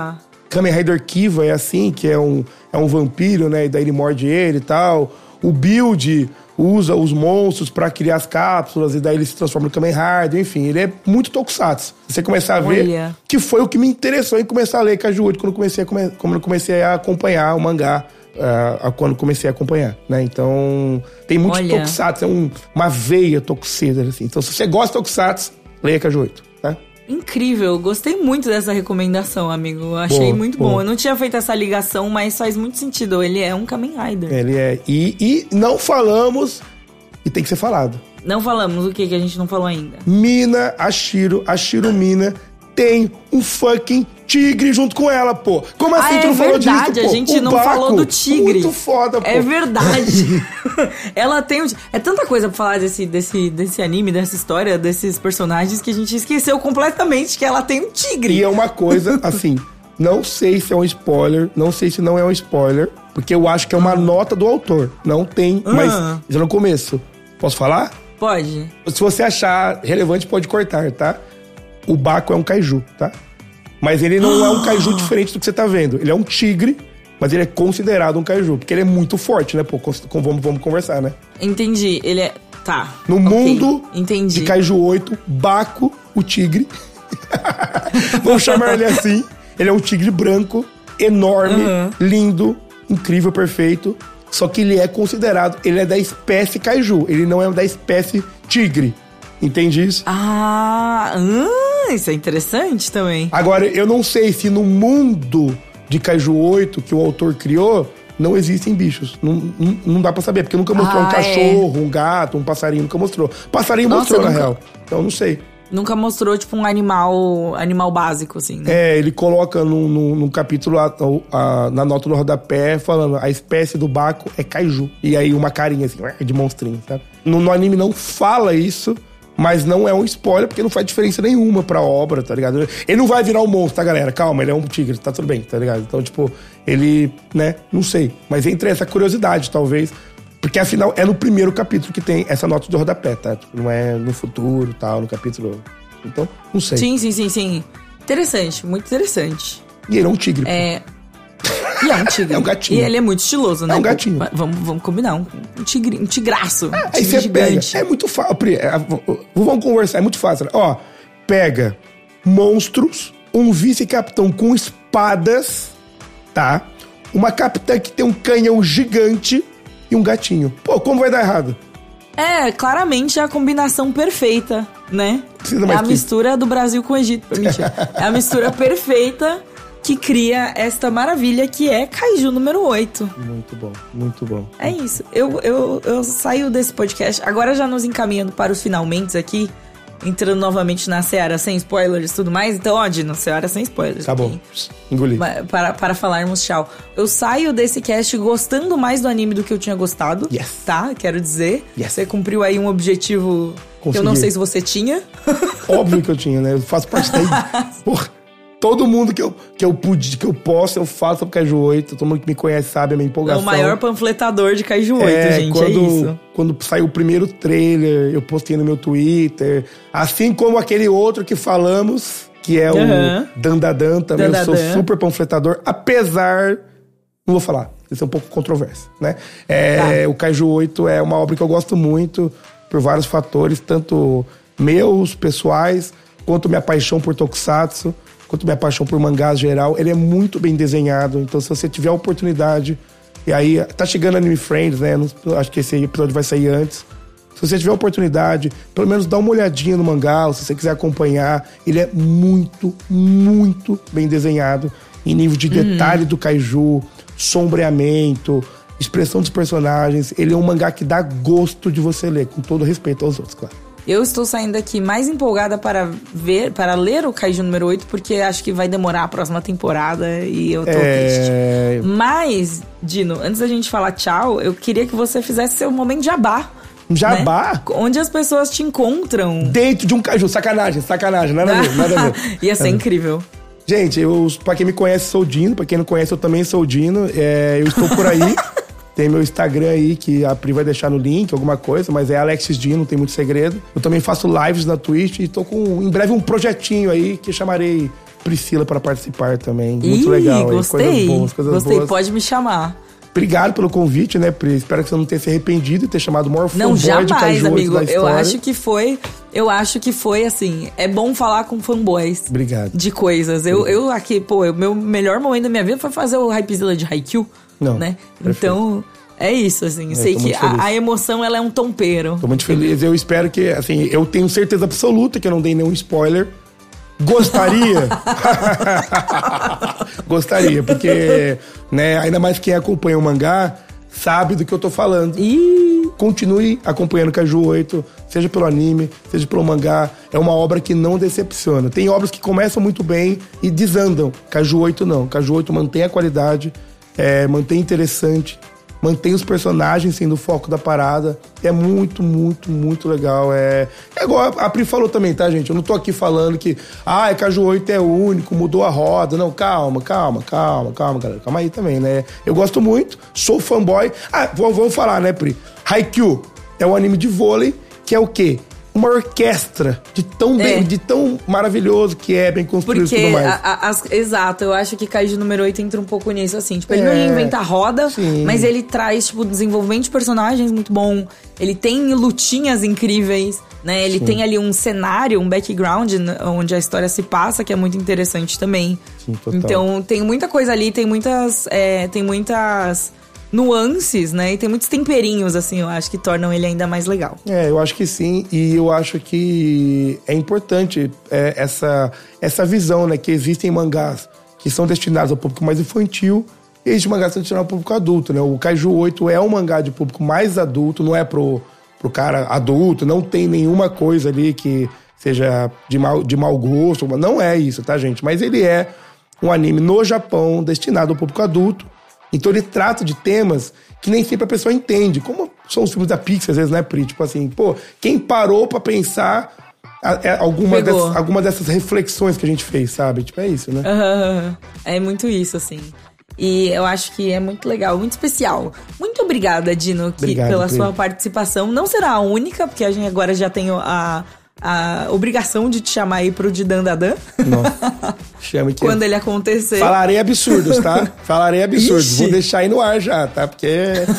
Kamen Rider Kiva é assim, que é um, é um vampiro, né? E daí ele morde ele e tal. O Build usa os monstros pra criar as cápsulas e daí ele se transforma no Kamen Rider. Enfim, ele é muito tokusatsu. Você começar a ver, Olha. que foi o que me interessou em começar a ler Kaiju oito quando eu comecei a, come, quando eu comecei a acompanhar o mangá. Uh, quando comecei a acompanhar, né? Então, tem muito Olha. tokusatsu, é um, uma veia tokusatsu, assim. Então, se você gosta de tokusatsu, leia Kaiju oito, tá? Incrível, gostei muito dessa recomendação, amigo. Eu achei Boa, muito boa. bom. Eu não tinha feito essa ligação, mas faz muito sentido. Ele é um Kamen Rider. Ele é... E, e não falamos, e tem que ser falado. Não falamos o que que a gente não falou ainda. Mina, Ashiro, Ashiro Mina, tem um fucking tigre junto com ela, pô. Como assim Ah, a gente é não falou disso, verdade, pô? a gente O não Baco, falou do tigre. Muito foda, pô. É verdade. Ela tem um... É tanta coisa pra falar desse, desse, desse anime, dessa história, desses personagens, que a gente esqueceu completamente que ela tem um tigre. E é uma coisa, assim, não sei se é um spoiler, não sei se não é um spoiler, porque eu acho que é uma nota do autor. Não tem, mas Ah. já no começo. Posso falar? Pode. Se você achar relevante, pode cortar, tá? O Baco é um kaiju, tá? Mas ele não é um kaiju diferente do que você tá vendo. Ele é um tigre, mas ele é considerado um kaiju, porque ele é muito forte, né? Pô, com- vamos, vamos conversar, né? Entendi. Ele é... Tá. No Ok. mundo Entendi. de Kaiju oito, Baco, o tigre. Vamos chamar ele assim. Ele é um tigre branco, enorme, Uhum. lindo, incrível, perfeito. Só que ele é considerado, ele é da espécie Kaiju. Ele não é da espécie tigre. Entende isso? Ah, ah, isso é interessante também. Agora, eu não sei se no mundo de Kaiju oito que o autor criou, não existem bichos. Não, não, não dá pra saber, porque nunca mostrou Ah, um cachorro, um gato, um passarinho, nunca mostrou. Passarinho Nossa, mostrou, na nunca- real. Então, não sei. Nunca mostrou, tipo, um animal animal básico, assim, né? É, ele coloca num, num, num capítulo, a- a- na nota do rodapé, falando a espécie do Baco é Kaiju. E aí uma carinha assim, de monstrinho, sabe? No, no anime não fala isso, mas não é um spoiler, porque não faz diferença nenhuma pra obra, tá ligado? Ele não vai virar um monstro, tá, galera? Calma, ele é um tigre, tá tudo bem, tá ligado? Então, tipo, ele, né, não sei. Mas entre essa curiosidade, talvez... Porque, afinal, é no primeiro capítulo que tem essa nota de rodapé, tá? Tipo, não é no futuro, tal, no capítulo... Então, não sei. Sim, sim, sim, sim. Interessante, muito interessante. E ele é um tigre, pô. É... E é um tigre. É um gatinho. E ele é muito estiloso, né? É um gatinho. Vamos, vamos combinar, um, um, tigre, um tigraço. Um Aí tigre você gigante. pega. É muito fácil. Vamos conversar, é muito fácil. Ó, pega monstros, um vice-capitão com espadas, tá? Uma capitã que tem um canhão gigante e um gatinho. Pô, como vai dar errado? É, claramente é a combinação perfeita, né? Precisa É mais a que- mistura do Brasil com o Egito. Mentira. É a mistura perfeita que cria esta maravilha que é Kaiju número oito. Muito bom, muito bom. É isso. Eu, eu, eu saio desse podcast, agora já nos encaminhando para os finalmente aqui, entrando novamente na Seara sem spoilers e tudo mais. Então, ó, Dino, Seara sem spoilers. Tá bom, ok? engoli. Ma- Para, para falarmos tchau. Eu saio desse cast gostando mais do anime do que eu tinha gostado. Yes. Tá? Quero dizer. Yes. Você cumpriu aí um objetivo que eu não Consegui. sei se você tinha. Óbvio que eu tinha, né? Eu faço parte daí. Porra, todo mundo que eu, que eu pude, que eu posso, eu faço sobre Kaiju oito. Todo mundo que me conhece sabe a minha É empolgação. o maior panfletador de Kaiju oito, É, gente. quando, É isso. quando saiu o primeiro trailer, eu postei no meu Twitter. Assim como aquele outro que falamos, que é Aham. o Dandadan, também eu sou Dandadan. super panfletador, apesar... Não vou falar, isso é um pouco controverso, né? É, Tá. O Kaiju oito é uma obra que eu gosto muito, por vários fatores, tanto meus, pessoais, quanto minha paixão por Tokusatsu, quanto minha paixão por mangás geral. Ele é muito bem desenhado, então se você tiver a oportunidade... E aí, tá chegando Anime Friends, né? Não- acho que esse episódio vai sair antes. Se você tiver a oportunidade, pelo menos dá uma olhadinha no mangá, ou se você quiser acompanhar. Ele é muito, muito bem desenhado. Em nível de detalhe do kaiju, sombreamento, expressão dos personagens. Ele é um mangá que dá gosto de você ler, com todo respeito aos outros, claro. Eu estou saindo daqui mais empolgada para ver, para ler o Kaiju número oito, porque acho que vai demorar a próxima temporada e eu tô triste. É... Mas, Dino, antes da gente falar tchau, eu queria que você fizesse seu momento jabá. Um jabá? Né? Onde as pessoas te encontram. Dentro de um kaiju. Sacanagem, sacanagem. Nada a ver, nada a ver. Ia ser incrível. Gente, eu, pra quem me conhece, sou o Dino. Pra quem não conhece, eu também sou o Dino. É, eu estou por aí. Tem meu Instagram aí, que a Pri vai deixar no link, alguma coisa. Mas é Alexis Dino, não tem muito segredo. Eu também faço lives na Twitch. E tô com, em breve, um projetinho aí que chamarei Priscila para participar também. Muito Ih, legal. Gostei. Coisas boas, coisas gostei, boas. Pode me chamar. Obrigado pelo convite, né, Pri? Espero que você não tenha se arrependido de ter chamado o maior fanboy Não, de jamais, Caju amigo. da história. Eu acho que foi... Eu acho que foi, assim... É bom falar com fanboys. Obrigado. De coisas. Eu, eu aqui, pô... O meu melhor momento da minha vida foi fazer o Hypezilla de Haikyuu. Não, né? perfeito. Então... É isso, assim. Eu sei tô que muito feliz. a, a emoção, ela é um tompeiro. Tô muito feliz. Eu espero que, assim... Eu tenho certeza absoluta que eu não dei nenhum spoiler. Gostaria? Gostaria, porque... né, ainda mais quem acompanha o mangá... sabe do que eu tô falando. E continue acompanhando Caju oito, seja pelo anime, seja pelo mangá. É uma obra que não decepciona. Tem obras que começam muito bem e desandam. Caju oito não. Caju oito mantém a qualidade, é, mantém interessante, mantém os personagens sendo o foco da parada. É muito, muito, muito legal. É, é igual a Pri falou também, tá, gente? Eu não tô aqui falando que ah, Caju oito é o único, mudou a roda. Não, calma, calma, calma, calma, galera. Calma aí também, né? Eu gosto muito, sou fanboy. Ah, vamos falar, né, Pri? Haikyuu é um anime de vôlei que é o quê? Uma orquestra de tão, bem, É. de tão maravilhoso que é, bem construído e porque, tudo mais. a- a- as- exato, eu acho que Kaiju número oito entra um pouco nisso, assim. Tipo, ele É, não reinventa a roda, sim. mas ele traz, tipo, desenvolvimento de personagens muito bom. Ele tem lutinhas incríveis, né? Ele Sim. tem ali um cenário, um background, né, onde a história se passa, que é muito interessante também. Sim, total. Então, tem muita coisa ali, tem muitas... é, tem muitas nuances, né? E tem muitos temperinhos, assim, eu acho que tornam ele ainda mais legal. É, eu acho que sim, e eu acho que é importante é, essa, essa visão, né, que existem mangás que são destinados ao público mais infantil e existem mangás que são destinados ao público adulto, né? O Kaiju oito é um mangá de público mais adulto, não é pro, pro cara adulto, não tem nenhuma coisa ali que seja de mau, de mau gosto, não é isso, tá, gente? Mas ele é um anime no Japão destinado ao público adulto. Então ele trata de temas que nem sempre a pessoa entende. Como são os filmes da Pixar, às vezes, né, Pri? Tipo assim, pô, quem parou pra pensar a- a- alguma, Pegou. dessas, alguma dessas reflexões que a gente fez, sabe? Tipo, é isso, né? Aham, é muito isso, assim. E eu acho que é muito legal, muito especial. Muito obrigada, Dino, que, Obrigado, pela Pri. sua participação. Não será a única, porque a gente agora já tem a, a obrigação de te chamar aí pro Didandadan. Nossa, chame que... Quando ele acontecer. Falarei absurdos, tá? Falarei absurdos. Ixi. Vou deixar aí no ar já, tá? Porque...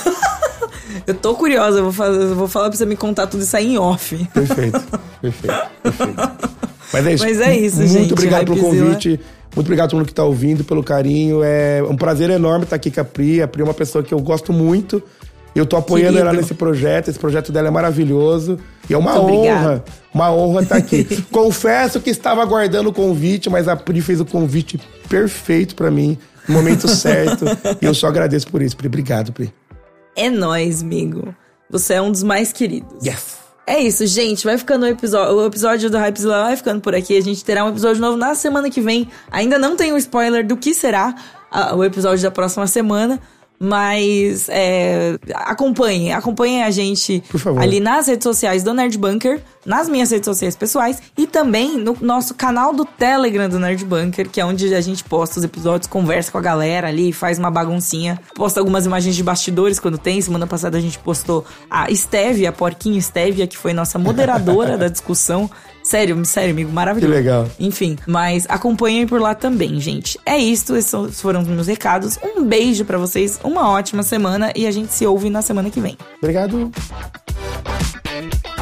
Eu tô curiosa, eu vou, fazer, eu vou falar pra você me contar tudo isso aí em off. Perfeito, perfeito, perfeito. Mas é isso. Mas é isso, Muito gente, obrigado pelo Hypezilla. convite. Muito obrigado a todo mundo que tá ouvindo, pelo carinho. É um prazer enorme estar aqui com a Pri. A Pri é uma pessoa que eu gosto muito. Eu tô apoiando Querido. ela nesse projeto. Esse projeto dela é maravilhoso. E é uma Muito honra, obrigada. uma honra estar aqui. Confesso que estava aguardando o convite, mas a Pri fez o convite perfeito pra mim, no momento certo. E eu só agradeço por isso, Pri. Obrigado, Pri. É nóis, amigo. Você é um dos mais queridos. Yes! É isso, gente. Vai ficando o episódio. O episódio do Hypezilla vai ficando por aqui. A gente terá um episódio novo na semana que vem. Ainda não tem um spoiler do que será ah, o episódio da próxima semana. Mas é, acompanhem, acompanhem a gente Por favor. ali nas redes sociais do Nerd Bunker, nas minhas redes sociais pessoais e também no nosso canal do Telegram do Nerd Bunker, que é onde a gente posta os episódios, conversa com a galera ali, faz uma baguncinha, posta algumas imagens de bastidores quando tem. Semana passada a gente postou a Stevia, a porquinha Stevia, que foi nossa moderadora da discussão. Sério, sério, amigo, maravilhoso. Que legal. Enfim, mas acompanhem por lá também, gente. É isso, esses foram os meus recados. Um beijo pra vocês, uma ótima semana e a gente se ouve na semana que vem. Obrigado.